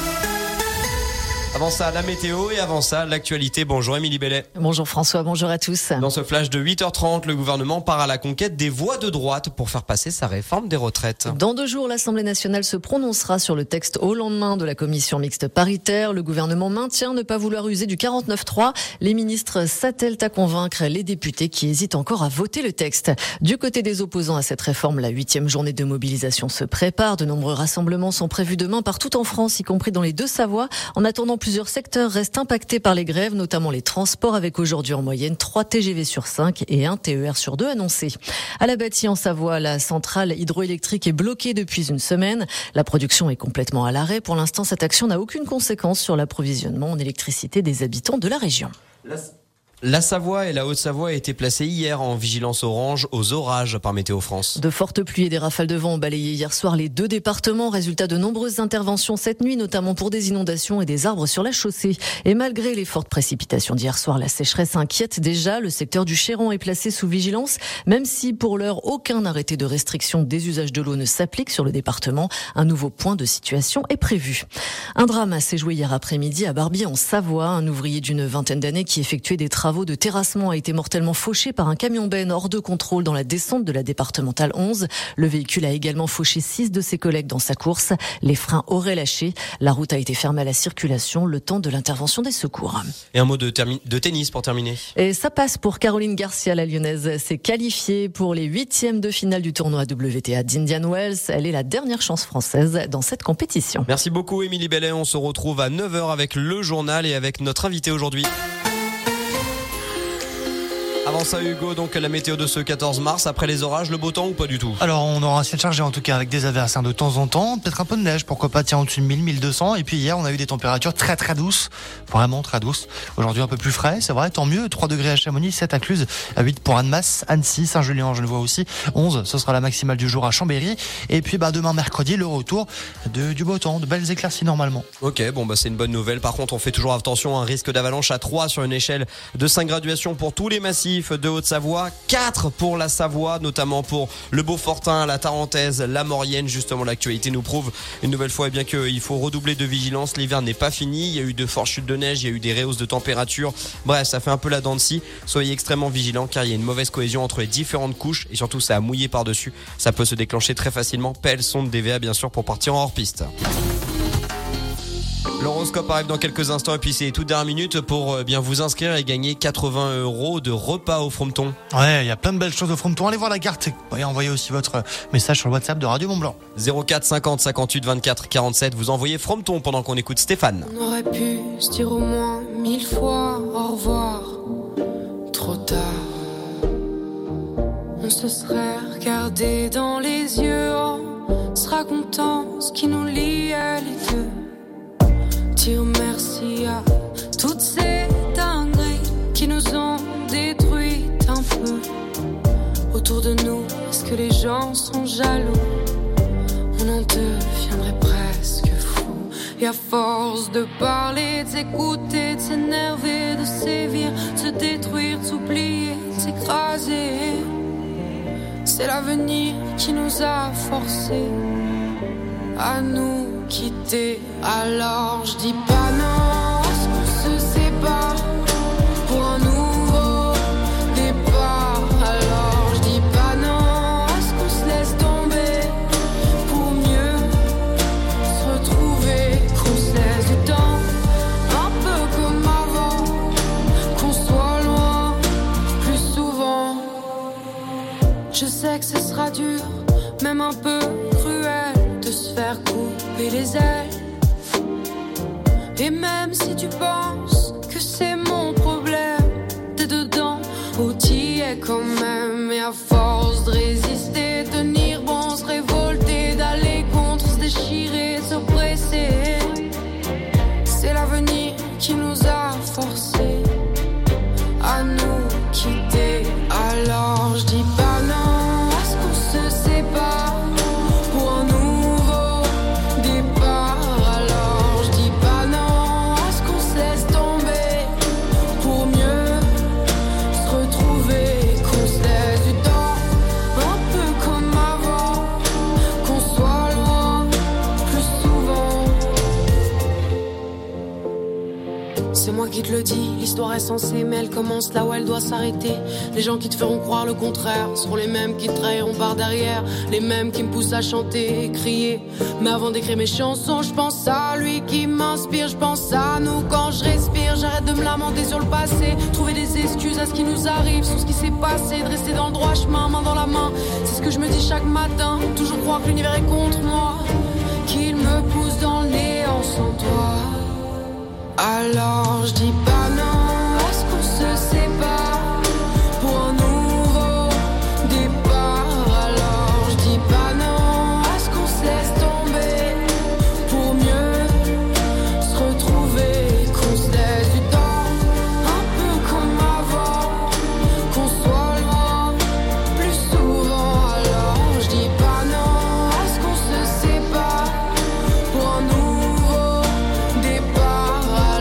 Avant ça, la météo et avant ça, l'actualité. Bonjour Émilie Bellet. Bonjour François, bonjour à tous. Dans ce flash de huit heures trente, le gouvernement part à la conquête des voix de droite pour faire passer sa réforme des retraites. Dans deux jours, l'Assemblée nationale se prononcera sur le texte au lendemain de la commission mixte paritaire. Le gouvernement maintient ne pas vouloir user du quarante-neuf trois. Les ministres s'attellent à convaincre les députés qui hésitent encore à voter le texte. Du côté des opposants à cette réforme, la huitième journée de mobilisation se prépare. De nombreux rassemblements sont prévus demain partout en France, y compris dans les Deux-Savoies. En attendant, plusieurs secteurs restent impactés par les grèves, notamment les transports, avec aujourd'hui en moyenne trois T G V sur cinq et un T E R sur deux annoncés. À la Bâtie, en Savoie, la centrale hydroélectrique est bloquée depuis une semaine. La production est complètement à l'arrêt. Pour l'instant, cette action n'a aucune conséquence sur l'approvisionnement en électricité des habitants de la région. La... La Savoie et la Haute-Savoie a été placées hier en vigilance orange aux orages par Météo France. De fortes pluies et des rafales de vent ont balayé hier soir les deux départements. Résultat de nombreuses interventions cette nuit, notamment pour des inondations et des arbres sur la chaussée. Et malgré les fortes précipitations d'hier soir, la sécheresse inquiète déjà. Le secteur du Chéran est placé sous vigilance, même si pour l'heure, aucun arrêté de restriction des usages de l'eau ne s'applique sur le département. Un nouveau point de situation est prévu. Un drame s'est joué hier après-midi à Barbier en Savoie. Un ouvrier d'une vingtaine d'années qui effectuait des travaux de terrassement a été mortellement fauché par un camion-benne hors de contrôle dans la descente de la départementale onze. Le véhicule a également fauché six de ses collègues dans sa course. Les freins auraient lâché. La route a été fermée à la circulation le temps de l'intervention des secours. Et un mot de, termi- de tennis pour terminer. Et ça passe pour Caroline Garcia, la lyonnaise s'est qualifiée pour les huitièmes de finale du tournoi W T A d'Indian Wells. Elle est la dernière chance française dans cette compétition. Merci beaucoup Émilie Bellet. On se retrouve à neuf heures avec le journal et avec notre invité aujourd'hui. Avant ça, Hugo, donc la météo de ce quatorze mars, après les orages, le beau temps ou pas du tout? Alors, on aura un ciel chargé en tout cas avec des averses hein, de temps en temps, peut-être un peu de neige, pourquoi pas, tiens, au-dessus de mille, mille deux cents. Et puis hier, on a eu des températures très très douces, vraiment très douces. Aujourd'hui, un peu plus frais, c'est vrai, tant mieux. trois degrés à Chamonix, sept à Cluse, huit pour Annemasse, Annecy, Saint-Julien, je le vois aussi. onze, ce sera la maximale du jour à Chambéry. Et puis, bah, demain, mercredi, le retour de, du beau temps, de belles éclaircies normalement. Ok, bon, bah, c'est une bonne nouvelle. Par contre, on fait toujours attention à un risque d'avalanche à trois sur une échelle de cinq graduations pour tous les massifs de Haute-Savoie. quatre pour la Savoie, notamment pour le Beaufortain, la Tarentaise, la Maurienne. Justement, l'actualité nous prouve une nouvelle fois eh bien qu'il faut redoubler de vigilance. L'hiver n'est pas fini. Il y a eu de fortes chutes de neige, il y a eu des rehausses de température. Bref, ça fait un peu la dent de scie. Soyez extrêmement vigilants car il y a une mauvaise cohésion entre les différentes couches et surtout ça a mouillé par-dessus. Ça peut se déclencher très facilement. Pelle, sonde, D V A bien sûr pour partir en hors-piste. L'horoscope arrive dans quelques instants et puis c'est toute dernière minute pour euh, bien vous inscrire et gagner quatre-vingts euros de repas au Frometon. Ouais, il y a plein de belles choses au Frometon. Allez voir la carte et envoyez aussi votre message sur le WhatsApp de Radio Mont-Blanc. zéro quatre cinquante cinquante-huit vingt-quatre quarante-sept. Vous envoyez Frometon pendant qu'on écoute Stéphane. On aurait pu se dire au moins mille fois au revoir. Trop tard. On se serait regardé dans les yeux en se racontant ce qui nous liait les deux. Dire merci à toutes ces dingueries qui nous ont détruites un peu. Autour de nous, est-ce que les gens sont jaloux? On en deviendrait presque fou. Et à force de parler, de s'écouter, de s'énerver, de sévir, de se détruire, de s'oublier, de s'écraser, c'est l'avenir qui nous a forcés à nous quitter. Alors je dis pas non, est-ce qu'on se sépare pour un nouveau départ? Alors je dis pas non, est-ce qu'on se laisse tomber pour mieux se retrouver? Qu'on se laisse du temps, un peu comme avant, qu'on soit loin plus souvent. Je sais que ce sera dur, même un peu cruel, de se faire couper les ailes. Et même si tu penses que c'est mon problème, t'es dedans, ou t'y es quand même. Et à force de résister, tenir bon, se révolter, d'aller contre, se déchirer, se presser, c'est l'avenir qui nous a forcés à nous quitter. Alors je dis pas non, est-ce qu'on se sépare pour un nouveau départ? Alors je dis pas non, est-ce qu'on se laisse tomber pour mieux se retrouver? Qu'on se laisse du temps, C'est moi qui te le dis, l'histoire est censée, mais elle commence là où elle doit s'arrêter. Les gens qui te feront croire le contraire seront les mêmes qui te trahiront par derrière, les mêmes qui me poussent à chanter et crier. Mais avant d'écrire mes chansons, je pense à lui qui m'inspire, je pense à nous quand je respire. J'arrête de me lamenter sur le passé, trouver des excuses à ce qui nous arrive, sur ce qui s'est passé, de rester dans le droit chemin, main dans la main. C'est ce que je me dis chaque matin, toujours croire que l'univers est contre moi, qu'il me pousse dans le néant sans toi. Alors je dis pas non, est-ce qu'on se sépare pour un nouveau départ? Alors je dis pas non, est-ce qu'on se laisse tomber pour mieux se retrouver, qu'on se laisse du temps, un peu comme avant, qu'on soit loin plus souvent? Alors je dis pas non, est-ce qu'on se sépare pour un nouveau départ?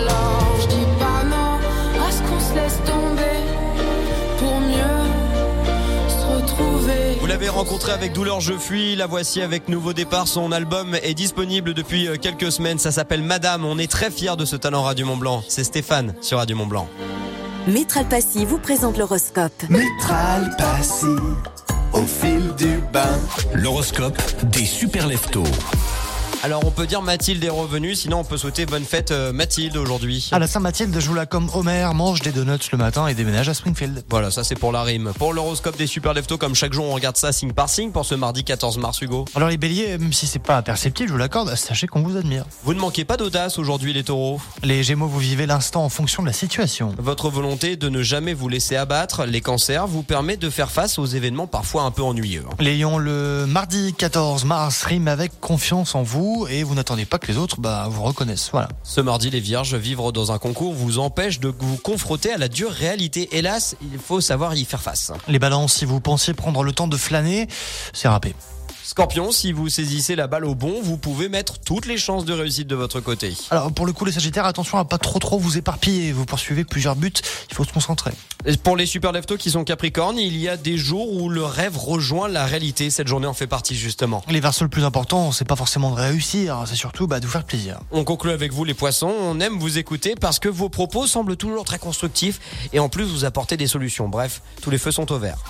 Vous l'avez rencontré avec Douleur Je Fuis, la voici avec Nouveau Départ. Son album est disponible depuis quelques semaines, ça s'appelle Madame. On est très fiers de ce talent Radio Mont-Blanc. C'est Stéphane sur Radio Mont-Blanc. Métral Passy vous présente l'horoscope. Métral Passy, au fil du bain. L'horoscope des super leftos. Alors on peut dire Mathilde est revenue, sinon on peut souhaiter bonne fête euh, Mathilde aujourd'hui. À la Saint-Mathilde, joue là comme Homer, mange des donuts le matin et déménage à Springfield. Voilà, ça c'est pour la rime. Pour l'horoscope des super leftos, comme chaque jour on regarde ça signe par signe pour ce mardi quatorze mars, Hugo. Alors les béliers, même si c'est pas perceptible, je vous l'accorde, sachez qu'on vous admire. Vous ne manquez pas d'audace aujourd'hui les taureaux. Les gémeaux, vous vivez l'instant en fonction de la situation. Votre volonté de ne jamais vous laisser abattre, les cancers, vous permet de faire face aux événements parfois un peu ennuyeux. Les lions, le mardi quatorze mars rime avec confiance en vous et vous n'attendez pas que les autres bah, vous reconnaissent. Voilà. Ce mardi, les vierges, vivre dans un concours vous empêche de vous confronter à la dure réalité. Hélas, il faut savoir y faire face. Les balances, si vous pensiez prendre le temps de flâner, c'est râpé. Scorpion, si vous saisissez la balle au bon, vous pouvez mettre toutes les chances de réussite de votre côté. Alors pour le coup les sagittaires, attention à pas trop trop vous éparpiller, vous poursuivez plusieurs buts, il faut se concentrer. Et pour les super leftos qui sont capricornes, il y a des jours où le rêve rejoint la réalité, cette journée en fait partie justement. Les verseaux, le plus important, c'est pas forcément de réussir, c'est surtout bah, de vous faire plaisir. On conclut avec vous les poissons, on aime vous écouter parce que vos propos semblent toujours très constructifs et en plus vous apportez des solutions. Bref, tous les feux sont au vert.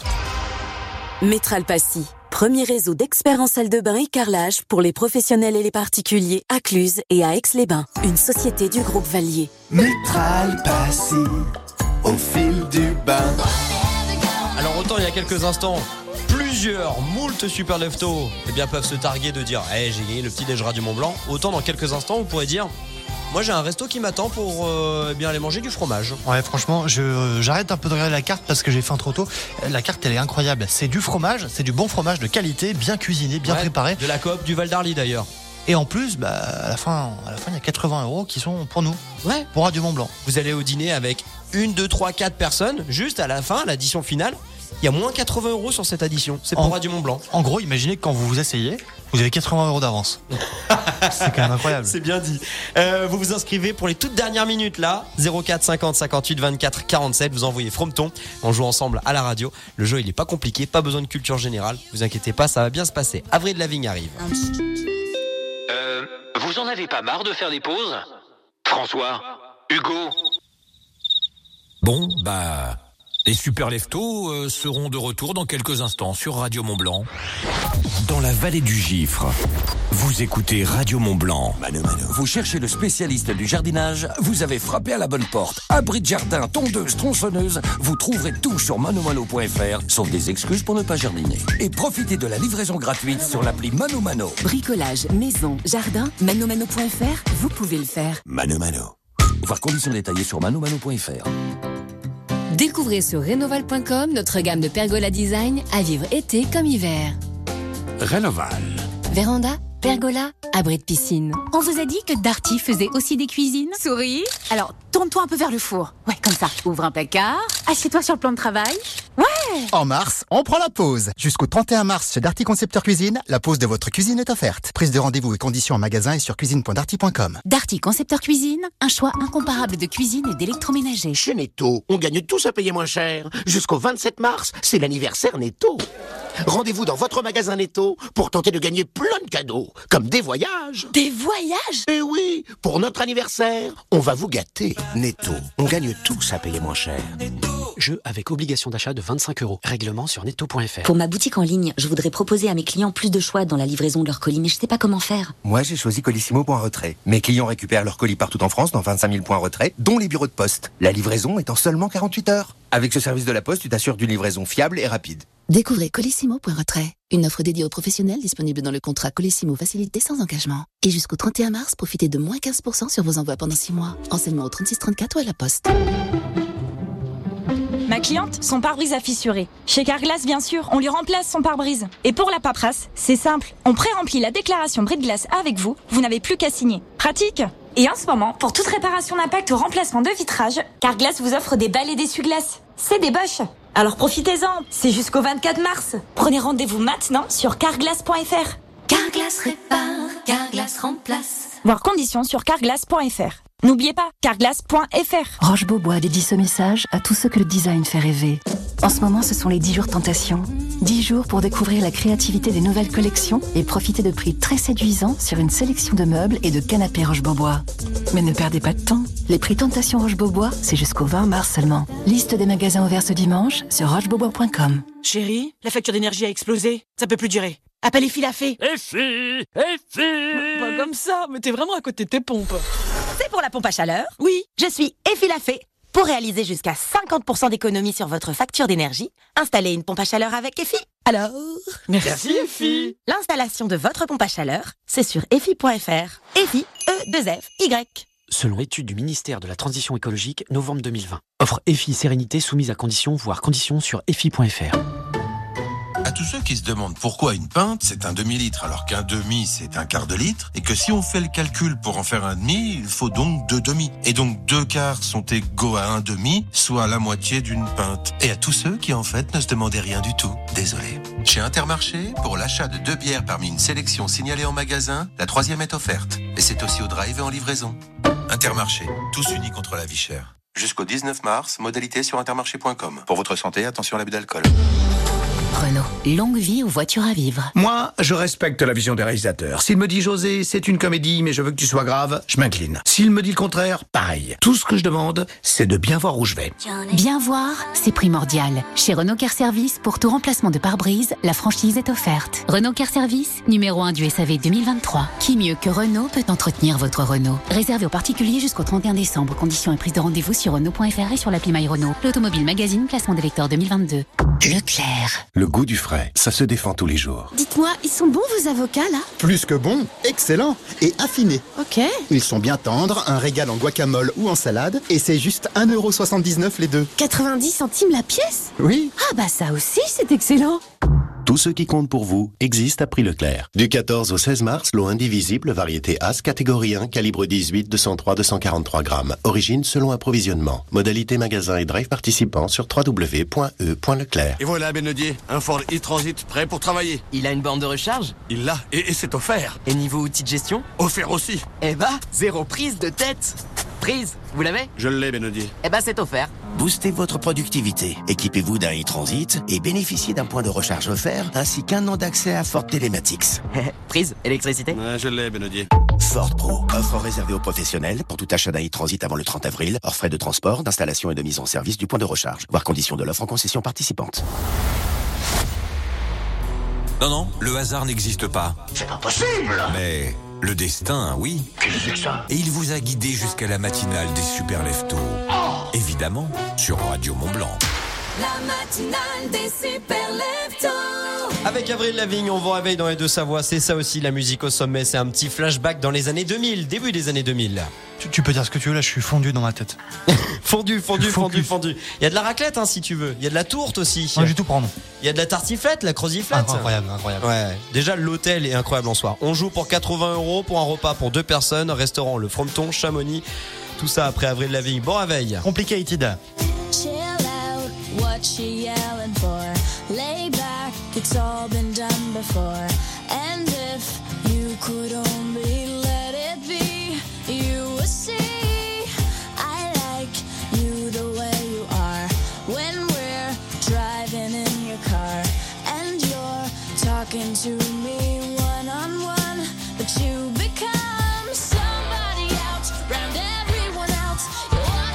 Métral Passy, premier réseau d'experts en salle de bain et carrelage pour les professionnels et les particuliers à Cluse et à Aix-les-Bains. Une société du groupe Valier. Métral Passy, au fil du bain. Alors autant il y a quelques instants, plusieurs moult super leftos eh bien, peuvent se targuer de dire hey, j'ai gagné le petit déj Radio Mont-Blanc. Autant dans quelques instants vous pourrez dire moi j'ai un resto qui m'attend pour euh, eh bien aller manger du fromage. Ouais franchement je, euh, j'arrête un peu de regarder la carte parce que j'ai faim trop tôt. La carte elle est incroyable, c'est du fromage, c'est du bon fromage de qualité, bien cuisiné, bien ouais, préparé. De la coop du Val d'Arly d'ailleurs. Et en plus, bah, à la fin, à la fin, il y a quatre-vingts euros qui sont pour nous. Ouais. Pour Radio Mont-Blanc. Vous allez au dîner avec une, deux, trois, quatre personnes. Juste à la fin, l'addition finale, il y a moins quatre-vingts euros sur cette addition. C'est pour en, Radio Mont-Blanc. En gros, imaginez que quand vous vous asseyez, vous avez quatre-vingts euros d'avance. C'est quand même incroyable. C'est bien dit. Euh, vous vous inscrivez pour les toutes dernières minutes là. zéro quatre cinquante cinquante-huit vingt-quatre quarante-sept. Vous envoyez Frometon. On joue ensemble à la radio. Le jeu, il est pas compliqué. Pas besoin de culture générale. Vous inquiétez pas, ça va bien se passer. Avril Lavigne arrive. Euh, vous en avez pas marre de faire des pauses? François? Hugo? Bon, bah... les super leftos euh, seront de retour dans quelques instants sur Radio Mont-Blanc. Dans la vallée du Gifre, vous écoutez Radio Mont-Blanc. Mano, Mano. Vous cherchez le spécialiste du jardinage? Vous avez frappé à la bonne porte. Abri de jardin, tondeuse, tronçonneuse, vous trouverez tout sur mano mano point f r, sauf des excuses pour ne pas jardiner. Et profitez de la livraison gratuite sur l'appli Mano Mano. Bricolage, maison, jardin, mano mano point f r, vous pouvez le faire. Mano Mano. Voir conditions détaillées sur mano mano point f r. Découvrez sur Rénoval point com notre gamme de pergola design à vivre été comme hiver. Rénoval. Véranda, pergola, abri de piscine. On vous a dit que Darty faisait aussi des cuisines? Souris. Alors, tourne-toi un peu vers le four. Ouais, comme ça. Ouvre un placard. Assieds-toi sur le plan de travail. Ouais. En mars, on prend la pause. Jusqu'au trente et un mars, chez Darty Concepteur Cuisine, la pause de votre cuisine est offerte. Prise de rendez-vous et conditions en magasin et sur cuisine point darty point com. Darty Concepteur Cuisine, un choix incomparable de cuisine et d'électroménager. Chez Netto, on gagne tous à payer moins cher. Jusqu'au vingt-sept mars, c'est l'anniversaire Netto. Rendez-vous dans votre magasin Netto pour tenter de gagner plein de cadeaux, comme des voyages. Des voyages? Eh oui, pour notre anniversaire, on va vous gâter. Netto, on gagne tous à payer moins cher. Jeu avec obligation d'achat de vingt-cinq euros. Règlement sur netto point f r. Pour ma boutique en ligne, je voudrais proposer à mes clients plus de choix dans la livraison de leurs colis, mais je sais pas comment faire. Moi, j'ai choisi Colissimo Point Retrait. Mes clients récupèrent leurs colis partout en France dans vingt-cinq mille points retrait, dont les bureaux de poste. La livraison est en seulement quarante-huit heures. Avec ce service de la Poste, tu t'assures d'une livraison fiable et rapide. Découvrez Colissimo Point Retrait, une offre dédiée aux professionnels disponible dans le contrat Colissimo Facilité sans engagement. Et jusqu'au trente et un mars, profitez de moins quinze pour cent sur vos envois pendant six mois. Enseignement au trente-six trente-quatre ou à la Poste. Ma cliente, son pare-brise a fissuré. Chez Carglass, bien sûr, on lui remplace son pare-brise. Et pour la paperasse, c'est simple. On pré-remplit la déclaration bris de glace avec vous. Vous n'avez plus qu'à signer. Pratique. Et en ce moment, pour toute réparation d'impact ou remplacement de vitrage, Carglass vous offre des balais d'essuie-glace. C'est des Bosch. Alors profitez-en. C'est jusqu'au vingt-quatre mars. Prenez rendez-vous maintenant sur carglass point f r. Carglass répare, Carglass remplace. Voir conditions sur carglass point f r. N'oubliez pas, carglass point f r. Roche Beaubois dédie ce message à tous ceux que le design fait rêver. En ce moment, ce sont les dix jours tentation. dix jours pour découvrir la créativité des nouvelles collections et profiter de prix très séduisants sur une sélection de meubles et de canapés Roche Beaubois. Mais ne perdez pas de temps. Les prix tentation Roche Beaubois, c'est jusqu'au vingt mars seulement. Liste des magasins ouverts ce dimanche sur roche beaubois point com. Chérie, la facture d'énergie a explosé. Ça peut plus durer. Appelle Effie la fée. Effie, Effie. Pas comme ça, mais t'es vraiment à côté de tes pompes. C'est pour la pompe à chaleur? Oui. Je suis Effie la fée. Pour réaliser jusqu'à cinquante pour cent d'économie sur votre facture d'énergie, installez une pompe à chaleur avec Effie. Alors, merci Effie. L'installation de votre pompe à chaleur, c'est sur effie point f r. Effie, E deux F Y. Selon étude du ministère de la Transition écologique, novembre deux mille vingt. Offre Effie Sérénité soumise à conditions, voire conditions sur effie point f r. À tous ceux qui se demandent pourquoi une pinte c'est un demi-litre alors qu'un demi c'est un quart de litre et que si on fait le calcul pour en faire un demi, il faut donc deux demi. Et donc deux quarts sont égaux à un demi, soit la moitié d'une pinte. Et à tous ceux qui en fait ne se demandaient rien du tout, désolé. Chez Intermarché, pour l'achat de deux bières parmi une sélection signalée en magasin, la troisième est offerte. Et c'est aussi au drive et en livraison. Intermarché, tous unis contre la vie chère. Jusqu'au dix-neuf mars, modalité sur intermarché point com. Pour votre santé, attention à l'abus d'alcool. Renault, longue vie aux voitures à vivre. Moi, je respecte la vision des réalisateurs. S'il me dit José, c'est une comédie, mais je veux que tu sois grave, je m'incline. S'il me dit le contraire, pareil. Tout ce que je demande, c'est de bien voir où je vais. Bien voir, c'est primordial. Chez Renault Care Service, pour tout remplacement de pare-brise, la franchise est offerte. Renault Care Service, numéro un du S A V deux mille vingt-trois. Qui mieux que Renault peut entretenir votre Renault? Réservé aux particuliers jusqu'au trente et un décembre. Conditions et prise de rendez-vous sur Renault point f r et sur l'appli My Renault. L'Automobile Magazine, classement des lecteurs deux mille vingt-deux. Leclerc. Le goût du frais, ça se défend tous les jours. Dites-moi, ils sont bons vos avocats là? Plus que bons, excellents et affinés. Ok. Ils sont bien tendres, un régal en guacamole ou en salade, et c'est juste un euro soixante-dix-neuf les deux. quatre-vingt-dix centimes la pièce? Oui. Ah bah ça aussi c'est excellent. Tout ce qui compte pour vous existe à prix Leclerc. Du quatorze au seize mars, lot indivisible, variété As, catégorie un, calibre dix-huit, deux cent trois, deux cent quarante-trois grammes. Origine selon approvisionnement. Modalité magasin et drive participant sur w w w point e point leclerc. Et voilà Benedier, un Ford e-Transit prêt pour travailler. Il a une borne de recharge? Il l'a, et, et c'est offert. Et niveau outil de gestion? Offert aussi. Eh bah, zéro prise de tête. Prise, vous l'avez? Je l'ai Benedier. Eh bah c'est offert. Boostez votre productivité. Équipez-vous d'un e-Transit et bénéficiez d'un point de recharge offert ainsi qu'un an d'accès à Ford Telematics. Prise, électricité? Ouais, je l'ai Benedier. Ford Pro, offre réservée aux professionnels pour tout achat d'un e-Transit avant le trente avril, hors frais de transport, d'installation et de mise en service du point de recharge. Voir conditions de l'offre en concession participante. Non, non, le hasard n'existe pas. C'est pas possible! Mais le destin, oui. Qu'est-ce que c'est que ça? Et il vous a guidé jusqu'à la matinale des Super Leftos. Oh, évidemment, sur Radio Mont-Blanc. La matinale des Super Leftos. Avec Avril Lavigne, on vous réveille dans les Deux-Savoie. C'est ça aussi, la musique au sommet. C'est un petit flashback dans les années deux mille, début des années deux mille. Tu, tu peux dire ce que tu veux, là, je suis fondu dans ma tête. fondu, fondu, fondu, fondu. Il y a de la raclette, hein, si tu veux. Il y a de la tourte aussi. Non, je vais tout prendre. Il y a de la tartiflette, la croziflette. Ah, incroyable, incroyable. Ouais. Déjà, l'hôtel est incroyable en soir. On joue pour quatre-vingts euros pour un repas pour deux personnes. Restaurant Le Fronton, Chamonix. Tout ça après Avril Lavigne. Bon réveil. Complicated. Chill out, what she yelling for? Lay back, it's all been done before. And if you could only let it be, you would see I like you the way you are. When we're driving in your car and you're talking to me one on one, but you become somebody else, round everyone else. You're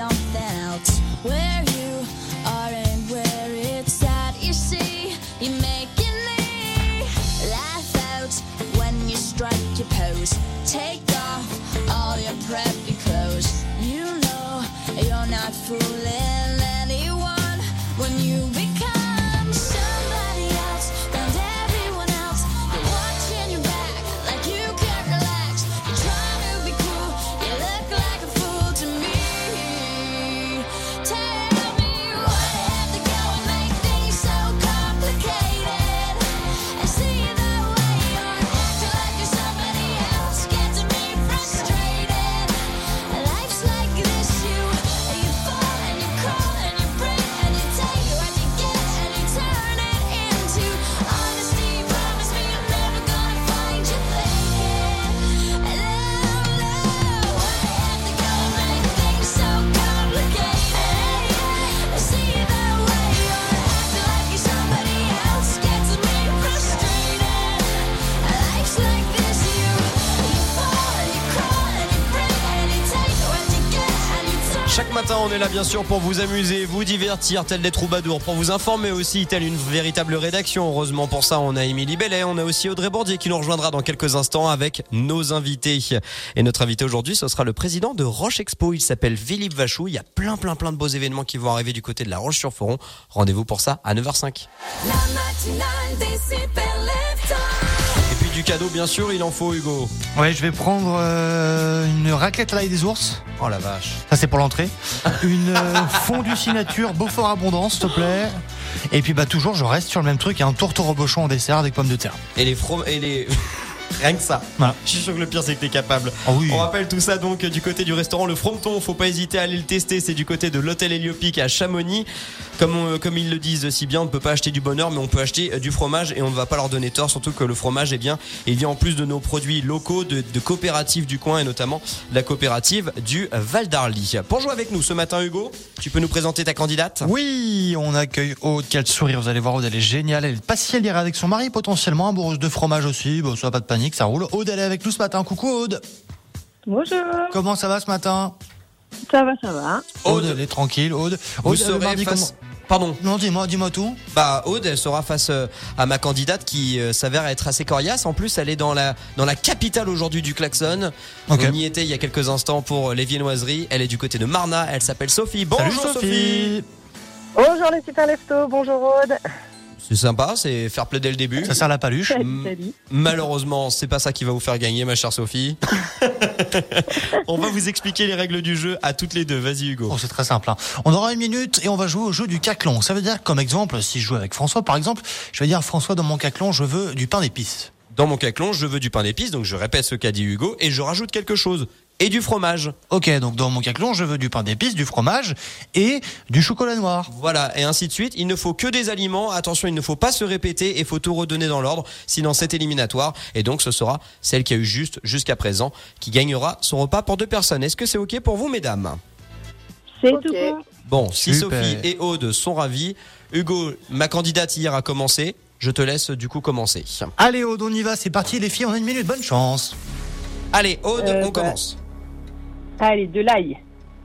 something else. Where you are and where it's at, you see, you're making me laugh out when you strike your pose. Take off all your preppy clothes. You know you're not fooling anyone when you become somebody else and everyone else. You're watching your back like you can't relax. You're trying to be cool, you look like a fool to me. Tell me why I have to go and make things so complicated. And see the way you're acting like you're somebody else, gets me frustrated. Life's like this, you you fall and you crawl and you break and you take what you get and you turn it into honesty. Promise me you're never gonna find your thinking. Love, love, why I have to go and make things so complicated. See the way you're acting like you're somebody else, gets me frustrated. Life's like this, you you fall and you crawl and you break and you take what you get and you turn. Chaque matin, on est là bien sûr pour vous amuser, vous divertir, tel des troubadours, pour vous informer aussi, telle une véritable rédaction. Heureusement pour ça, on a Émilie Bellet, on a aussi Audrey Bordier qui nous rejoindra dans quelques instants avec nos invités. Et notre invité aujourd'hui, ce sera le président de Roche Expo. Il s'appelle Philippe Vachou. Il y a plein, plein, plein de beaux événements qui vont arriver du côté de la Roche-sur-Foron. Rendez-vous pour ça à neuf heures cinq. La matinale des super lève-tôt. Et puis du cadeau, bien sûr, il en faut, Hugo. Ouais, je vais prendre euh, une raclette à l'ail des ours. Oh la vache. Ça, c'est pour l'entrée. Une euh, fondue signature Beaufort Abondance, s'il te plaît. Et puis, bah, toujours, je reste sur le même truc. Un tourteau robochon en dessert avec pommes de terre. Et les from... et les... Rien que ça. Voilà. Je suis sûr que le pire c'est que t'es capable. Oh oui. On rappelle tout ça donc du côté du restaurant Le Frometon. Faut pas hésiter à aller le tester. C'est du côté de l'hôtel Héliopique à Chamonix. Comme, on, comme ils le disent si bien, on ne peut pas acheter du bonheur, mais on peut acheter du fromage et on ne va pas leur donner tort. Surtout que le fromage, eh bien, il vient en plus de nos produits locaux, de, de coopératives du coin et notamment la coopérative du Val d'Arly. Pour jouer avec nous ce matin, Hugo, tu peux nous présenter ta candidate ? Oui, on accueille Aude. Quel sourire, vous allez voir, Aude, elle est géniale. Elle est pas si elle irait avec son mari, potentiellement amoureuse de fromage aussi. Bon, ça pas de panique, ça roule. Aude, elle est avec nous ce matin. Coucou Aude. Bonjour. Comment ça va ce matin ? Ça va, ça va. Aude, elle est tranquille. Aude, vous Aude, serez mardi, face... comment... Pardon. Non, dis-moi, dis-moi tout. Bah, Aude, elle sera face à ma candidate qui euh, s'avère être assez coriace. En plus, elle est dans la dans la capitale aujourd'hui du klaxon. Okay. On y était il y a quelques instants pour les viennoiseries. Elle est du côté de Marna. Elle s'appelle Sophie. Bonjour Salut, Sophie. Sophie. Bonjour les super leftos, bonjour Aude. C'est sympa, c'est fair play dès le début. Ça sert la paluche. Salut, salut. Malheureusement, c'est pas ça qui va vous faire gagner, ma chère Sophie. On va vous expliquer les règles du jeu à toutes les deux. Vas-y, Hugo. Oh, c'est très simple. Hein. On aura une minute et on va jouer au jeu du caclon. Ça veut dire, comme exemple, si je joue avec François, par exemple, je vais dire François, dans mon caclon, je veux du pain d'épices. Dans mon caclon, je veux du pain d'épices, donc je répète ce qu'a dit Hugo et je rajoute quelque chose. Et du fromage. Ok, donc dans mon caclon, je veux du pain d'épices, du fromage et du chocolat noir. Voilà, et ainsi de suite. Il ne faut que des aliments. Attention, il ne faut pas se répéter et il faut tout redonner dans l'ordre. Sinon, c'est éliminatoire. Et donc, ce sera celle qui a eu juste jusqu'à présent qui gagnera son repas pour deux personnes. Est-ce que c'est ok pour vous, mesdames ? C'est okay. tout bon. Bon, si Super. Sophie et Aude sont ravis, Hugo, ma candidate hier a commencé. Je te laisse du coup commencer. Allez Aude, on y va, c'est parti les filles, on a une minute, bonne chance. Allez, Aude, Euh, on bah. commence. Allez, de l'ail.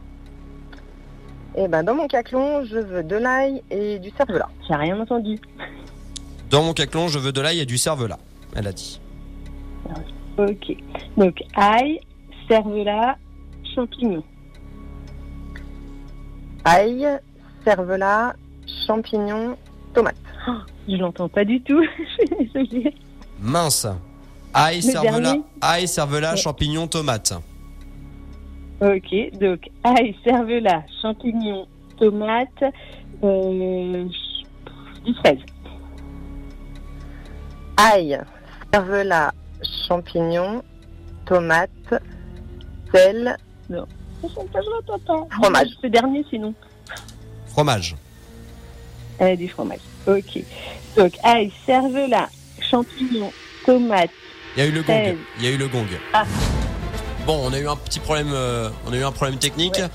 Eh ben, dans mon caclon, je veux de l'ail et du cervelas. J'ai rien entendu. Dans mon caclon, je veux de l'ail et du cervelas. Elle a dit. Ok. Donc, ail, cervelas, champignons. Ail, cervelas, champignons, tomates. Oh, je l'entends pas du tout. Je suis désolée. Mince. Ail, Le cervelas, dernier. ail, cervelas, Ouais. champignons, tomates. Ok, donc ail, cervelas, champignons, tomates, euh, du fraise. Ail, cervelas, champignons, tomates, sel, Non, je l'entends pas. Fromage. Ce dernier, sinon. Fromage. Euh, du fromage. Ok. Donc ail, cervelas, champignons, tomates. Il y a eu le gong. Seize. Il y a eu le gong. Ah. Bon, on a eu un petit problème. euh, on a eu un problème technique. Ouais.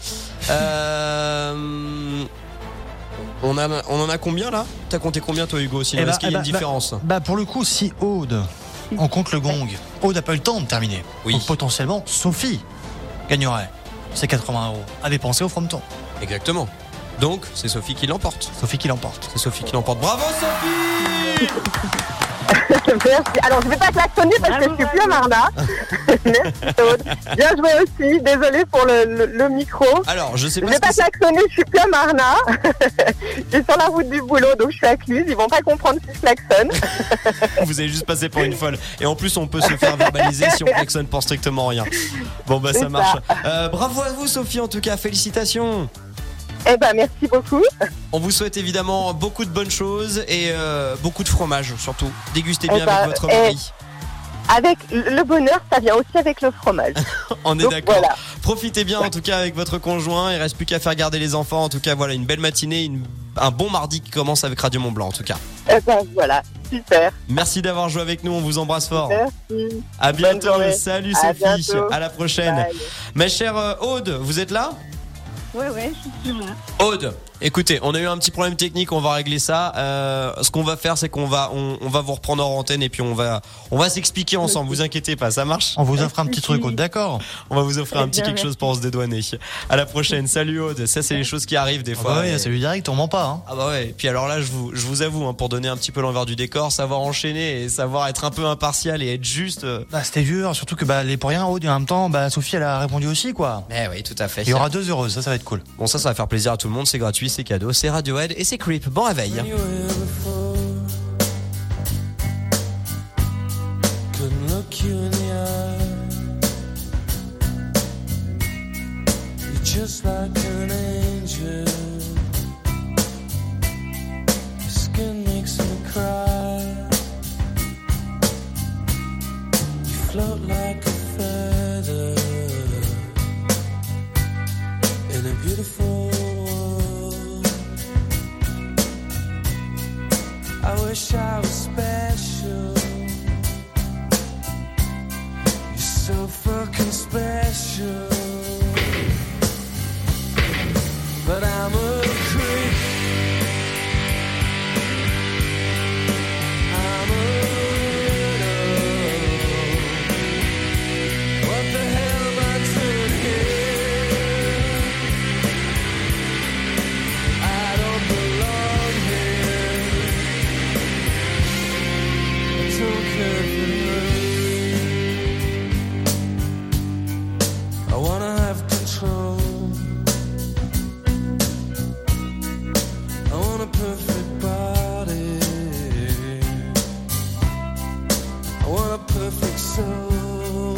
Euh, on a, on en a combien là ? T'as compté combien toi, Hugo ? Sinon, Eh bah, est-ce qu'il y a eh une bah, différence ? bah, bah pour le coup, si Aude, on compte le gong, Aude n'a pas eu le temps de terminer. Oui. Donc potentiellement, Sophie gagnerait. C'est quatre-vingts euros. À dépenser au frometon. Exactement. Donc, c'est Sophie qui l'emporte. Sophie qui l'emporte. C'est Sophie qui l'emporte. Bravo Sophie. Merci. Alors, je vais pas klaxonner parce que je suis plus à Marna. Merci, Aude. Bien joué aussi. Désolée pour le, le, le micro. Alors, je sais pas Je vais ce pas que c'est. klaxonner, je suis plus à Marna. Je suis sur la route du boulot, donc je suis à Cluse. Ils vont pas comprendre si je klaxonne. Vous avez juste passé pour une folle. Et en plus, on peut se faire verbaliser si on klaxonne pour strictement rien. Bon, bah, ça C'est marche. ça. Euh, bravo à vous, Sophie, en tout cas. Félicitations. Eh ben, merci beaucoup. On vous souhaite évidemment beaucoup de bonnes choses et euh, beaucoup de fromage, surtout. Dégustez bien Eh ben, avec votre eh, mari. Avec le bonheur, ça vient aussi avec le fromage. On est Donc, d'accord. voilà. Profitez bien en tout cas avec votre conjoint. Il reste plus qu'à faire garder les enfants. En tout cas, voilà, une belle matinée, une- un bon mardi qui commence avec Radio Mont Blanc en tout cas. Eh ben, voilà. Super. Merci d'avoir joué avec nous. On vous embrasse fort. Merci. À Bonne bientôt. journée. Salut À Sophie. bientôt. À la prochaine. Bye. Ma chère euh, Aude, vous êtes là? Ouais, ouais, je suis là. Aude, écoutez, on a eu un petit problème technique, on va régler ça. Euh, ce qu'on va faire, c'est qu'on va, on, on va vous reprendre en antenne et puis on va, on va s'expliquer ensemble. Vous inquiétez pas, ça marche. On vous offre un petit truc, Aude, d'accord? On va vous offrir un petit bien, quelque chose merci. pour se dédouaner. À la prochaine. Salut Aude. Ça, c'est les choses qui arrivent des Ah fois. bah ouais, Et- c'est du direct, on ment pas. Hein. Ah bah ouais. Et puis alors là, je vous, je vous avoue, hein, pour donner un petit peu l'envers du décor, savoir enchaîner et savoir être un peu impartial et être juste. euh, Bah, c'était dur, surtout que bah, les pour rien, Aude, et en même temps, bah, Sophie, elle a répondu aussi, quoi. Eh oui, tout à fait. Il y aura deux heureuses, ça, ça va être cool. Bon, ça, ça va faire plaisir à tout le monde. C'est gratuit, c'est cadeau. C'est Radiohead et c'est Creep. Bon réveil. Couldn't look you in the eye. You're just like an angel. Your skin makes me cry. You float like a feather in a beautiful world. I wish I was special. You're so fucking special. But I'm a creep. I'm a weirdo. What the hell am I doing here? I don't belong here. I don't care for you. I wanna have control. I want a perfect body. I want a perfect soul.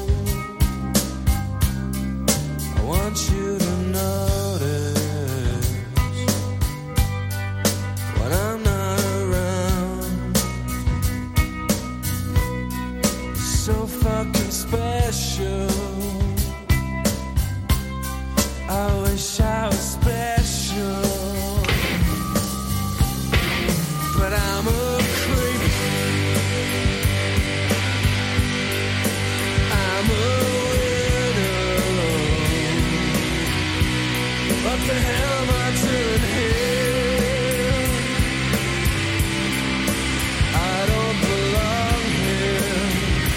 I want you to notice when I'm not around. You're so fucking special. I wish I was special. But I'm a creep. I'm a weirdo. What the hell am I doing here? I don't belong here.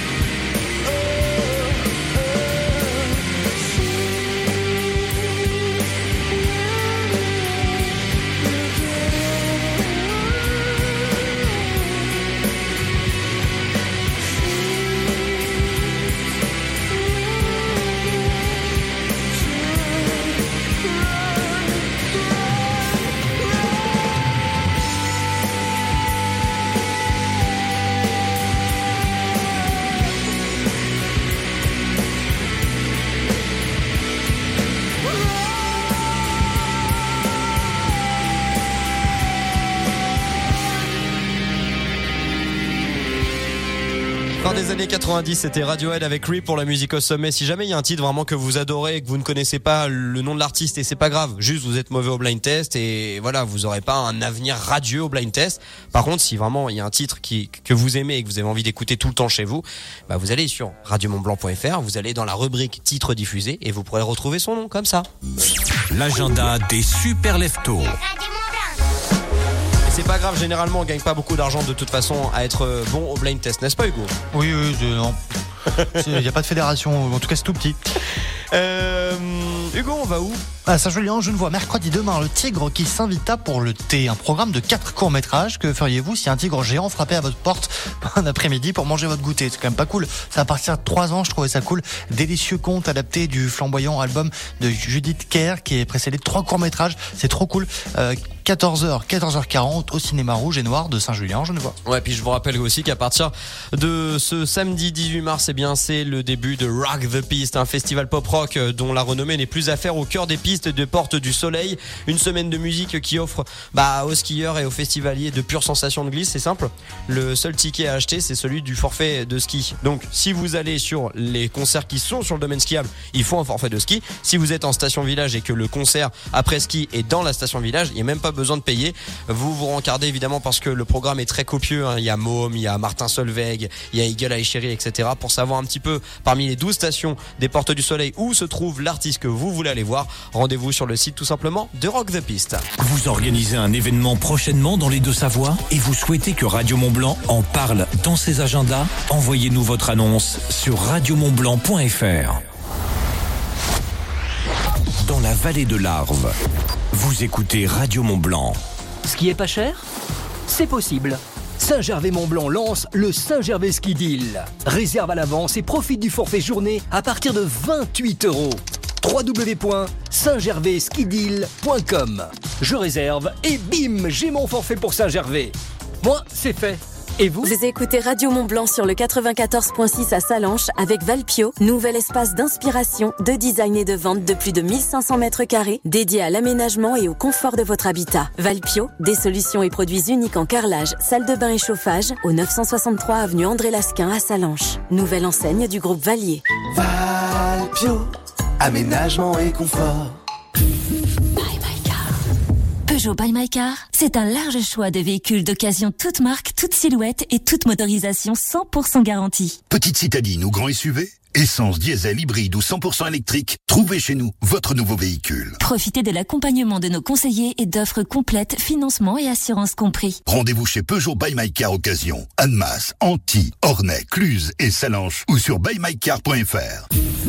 Oh, Fin des années quatre-vingt-dix, c'était Radiohead avec Creep pour la musique au sommet. Si jamais il y a un titre vraiment que vous adorez et que vous ne connaissez pas le nom de l'artiste, et c'est pas grave, juste vous êtes mauvais au blind test et voilà, vous aurez pas un avenir radieux au blind test. Par contre, si vraiment il y a un titre qui, que vous aimez et que vous avez envie d'écouter tout le temps chez vous, bah vous allez sur radio mont blanc point f r, vous allez dans la rubrique titres diffusés et vous pourrez retrouver son nom comme ça. L'agenda des super leftos. Et c'est pas grave, généralement on gagne pas beaucoup d'argent de toute façon à être bon au blind test, n'est-ce pas Hugo? Oui, oui, je- non. Il n'y a pas de fédération, en tout cas c'est tout petit. Euh, Hugo, on va où? À Saint-Julien, je ne vois mercredi demain le tigre qui s'invita pour le thé. Un programme de quatre courts-métrages. Que feriez-vous si un tigre géant frappait à votre porte un après-midi pour manger votre goûter? C'est quand même pas cool. Ça à partir de trois ans, je trouvais ça cool. Délicieux conte adapté du flamboyant album de Judith Kerr qui est précédé de trois courts-métrages. C'est trop cool. Euh, quatorze heures, quatorze heures quarante au cinéma rouge et noir de Saint-Julien, je ne vois. Ouais, puis je vous rappelle aussi qu'à partir de ce samedi dix-huit mars, eh bien, c'est le début de Rock the Piste, un festival pop-rock dont la renommée n'est plus à faire au cœur des pistes de Porte du Soleil. Une semaine de musique qui offre, bah, aux skieurs et aux festivaliers de pures sensations de glisse. C'est simple. Le seul ticket à acheter, c'est celui du forfait de ski. Donc, si vous allez sur les concerts qui sont sur le domaine skiable, il faut un forfait de ski. Si vous êtes en station village et que le concert après ski est dans la station village, il n'y a même pas besoin de payer. Vous vous rencardez évidemment parce que le programme est très copieux, hein. Il y a Môme, il y a Martin Solveig, il y a Eagle Eye Cherry, et cetera. Pour savoir un petit peu parmi les douze stations des Portes du Soleil où se trouve l'artiste que vous voulez aller voir, rendez-vous sur le site tout simplement de Rock the Piste. Vous organisez un événement prochainement dans les Deux-Savoies et vous souhaitez que Radio Mont-Blanc en parle dans ses agendas? Envoyez-nous votre annonce sur radio mont blanc point f r. Dans la vallée de l'Arve, vous écoutez Radio Mont-Blanc. Ce qui est pas cher, c'est possible. Saint-Gervais-Mont-Blanc lance le Saint-Gervais Ski Deal. Réserve à l'avance et profite du forfait journée à partir de vingt-huit euros. w w w point saint gervais ski deal point com. Je réserve et bim, j'ai mon forfait pour Saint-Gervais. Moi, c'est fait. Et vous? Vous écoutez Radio Mont-Blanc sur le quatre-vingt-quatorze virgule six à Salanches avec Valpio, nouvel espace d'inspiration, de design et de vente de plus de mille cinq cents mètres carrés, dédié à l'aménagement et au confort de votre habitat. Valpio, des solutions et produits uniques en carrelage, salle de bain et chauffage, au neuf cent soixante-trois avenue André Lasquin à Salanches. Nouvelle enseigne du groupe Valier. Valpio, aménagement et confort. Peugeot by My Car, c'est un large choix de véhicules d'occasion toute marque, toute silhouette et toute motorisation cent pour cent garantie. Petite citadine ou grand S U V, essence, diesel, hybride ou cent pour cent électrique, trouvez chez nous votre nouveau véhicule. Profitez de l'accompagnement de nos conseillers et d'offres complètes, financement et assurance compris. Rendez-vous chez Peugeot by My Car Occasion, Annemasse, Antilles, Ornay, Cluse et Salanches ou sur buy my car point f r.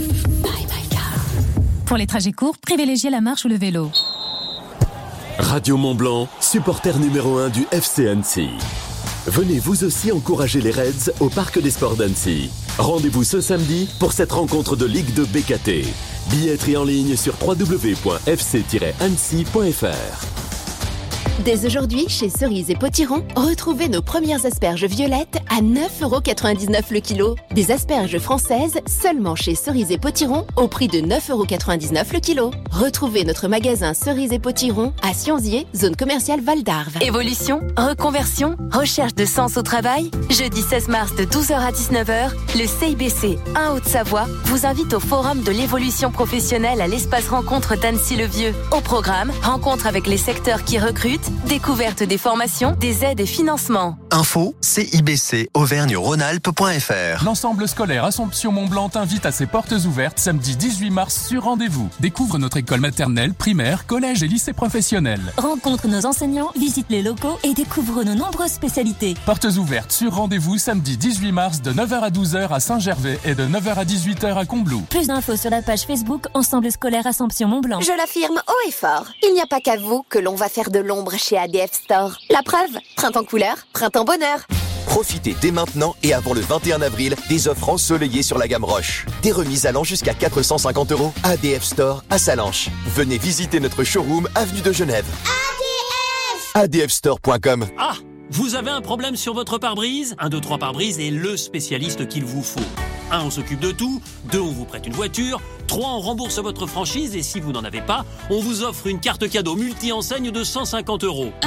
Pour les trajets courts, privilégiez la marche ou le vélo. Radio Mont-Blanc, supporter numéro un du F C Annecy. Venez vous aussi encourager les Reds au Parc des Sports d'Annecy. Rendez-vous ce samedi pour cette rencontre de Ligue deux B K T. Billetterie en ligne sur w w w point f c tiret annecy point f r. Dès aujourd'hui, chez Cerise et Potiron, retrouvez nos premières asperges violettes à neuf euros quatre-vingt-dix-neuf le kilo. Des asperges françaises seulement chez Cerise et Potiron au prix de neuf euros quatre-vingt-dix-neuf le kilo. Retrouvez notre magasin Cerise et Potiron à Sionzier, zone commerciale Val d'Arve. Évolution, reconversion, recherche de sens au travail. Jeudi seize mars de douze heures à dix-neuf heures, le C I B C un Haute-Savoie vous invite au Forum de l'évolution professionnelle à l'espace rencontre d'Annecy-le-Vieux. Au programme, rencontre avec les secteurs qui recrutent, découverte des formations, des aides et financements. Info, C I B C auvergne rhône alpes point f r. L'ensemble scolaire Assomption Mont-Blanc t'invite à ses portes ouvertes samedi dix-huit mars sur rendez-vous. Découvre notre école maternelle, primaire, collège et lycée professionnel. Rencontre nos enseignants, visite les locaux et découvre nos nombreuses spécialités. Portes ouvertes sur rendez-vous samedi dix-huit mars de neuf heures à douze heures à Saint-Gervais et de neuf heures à dix-huit heures à Combloux. Plus d'infos sur la page Facebook Ensemble scolaire Assomption Mont-Blanc. Je l'affirme haut et fort, il n'y a pas qu'à vous que l'on va faire de l'ombre chez A D F Store. La preuve, printemps couleur, printemps bonheur. Profitez dès maintenant et avant le vingt et un avril des offres ensoleillées sur la gamme Roche. Des remises allant jusqu'à quatre cent cinquante euros. A D F Store à Salanches. Venez visiter notre showroom avenue de Genève. A D F store point com. Ah, vous avez un problème sur votre pare-brise? un, deux, trois pare-brise est le spécialiste qu'il vous faut. un, on s'occupe de tout. deux, on vous prête une voiture. trois, on rembourse votre franchise. Et si vous n'en avez pas, on vous offre une carte cadeau multi-enseigne de cent cinquante euros.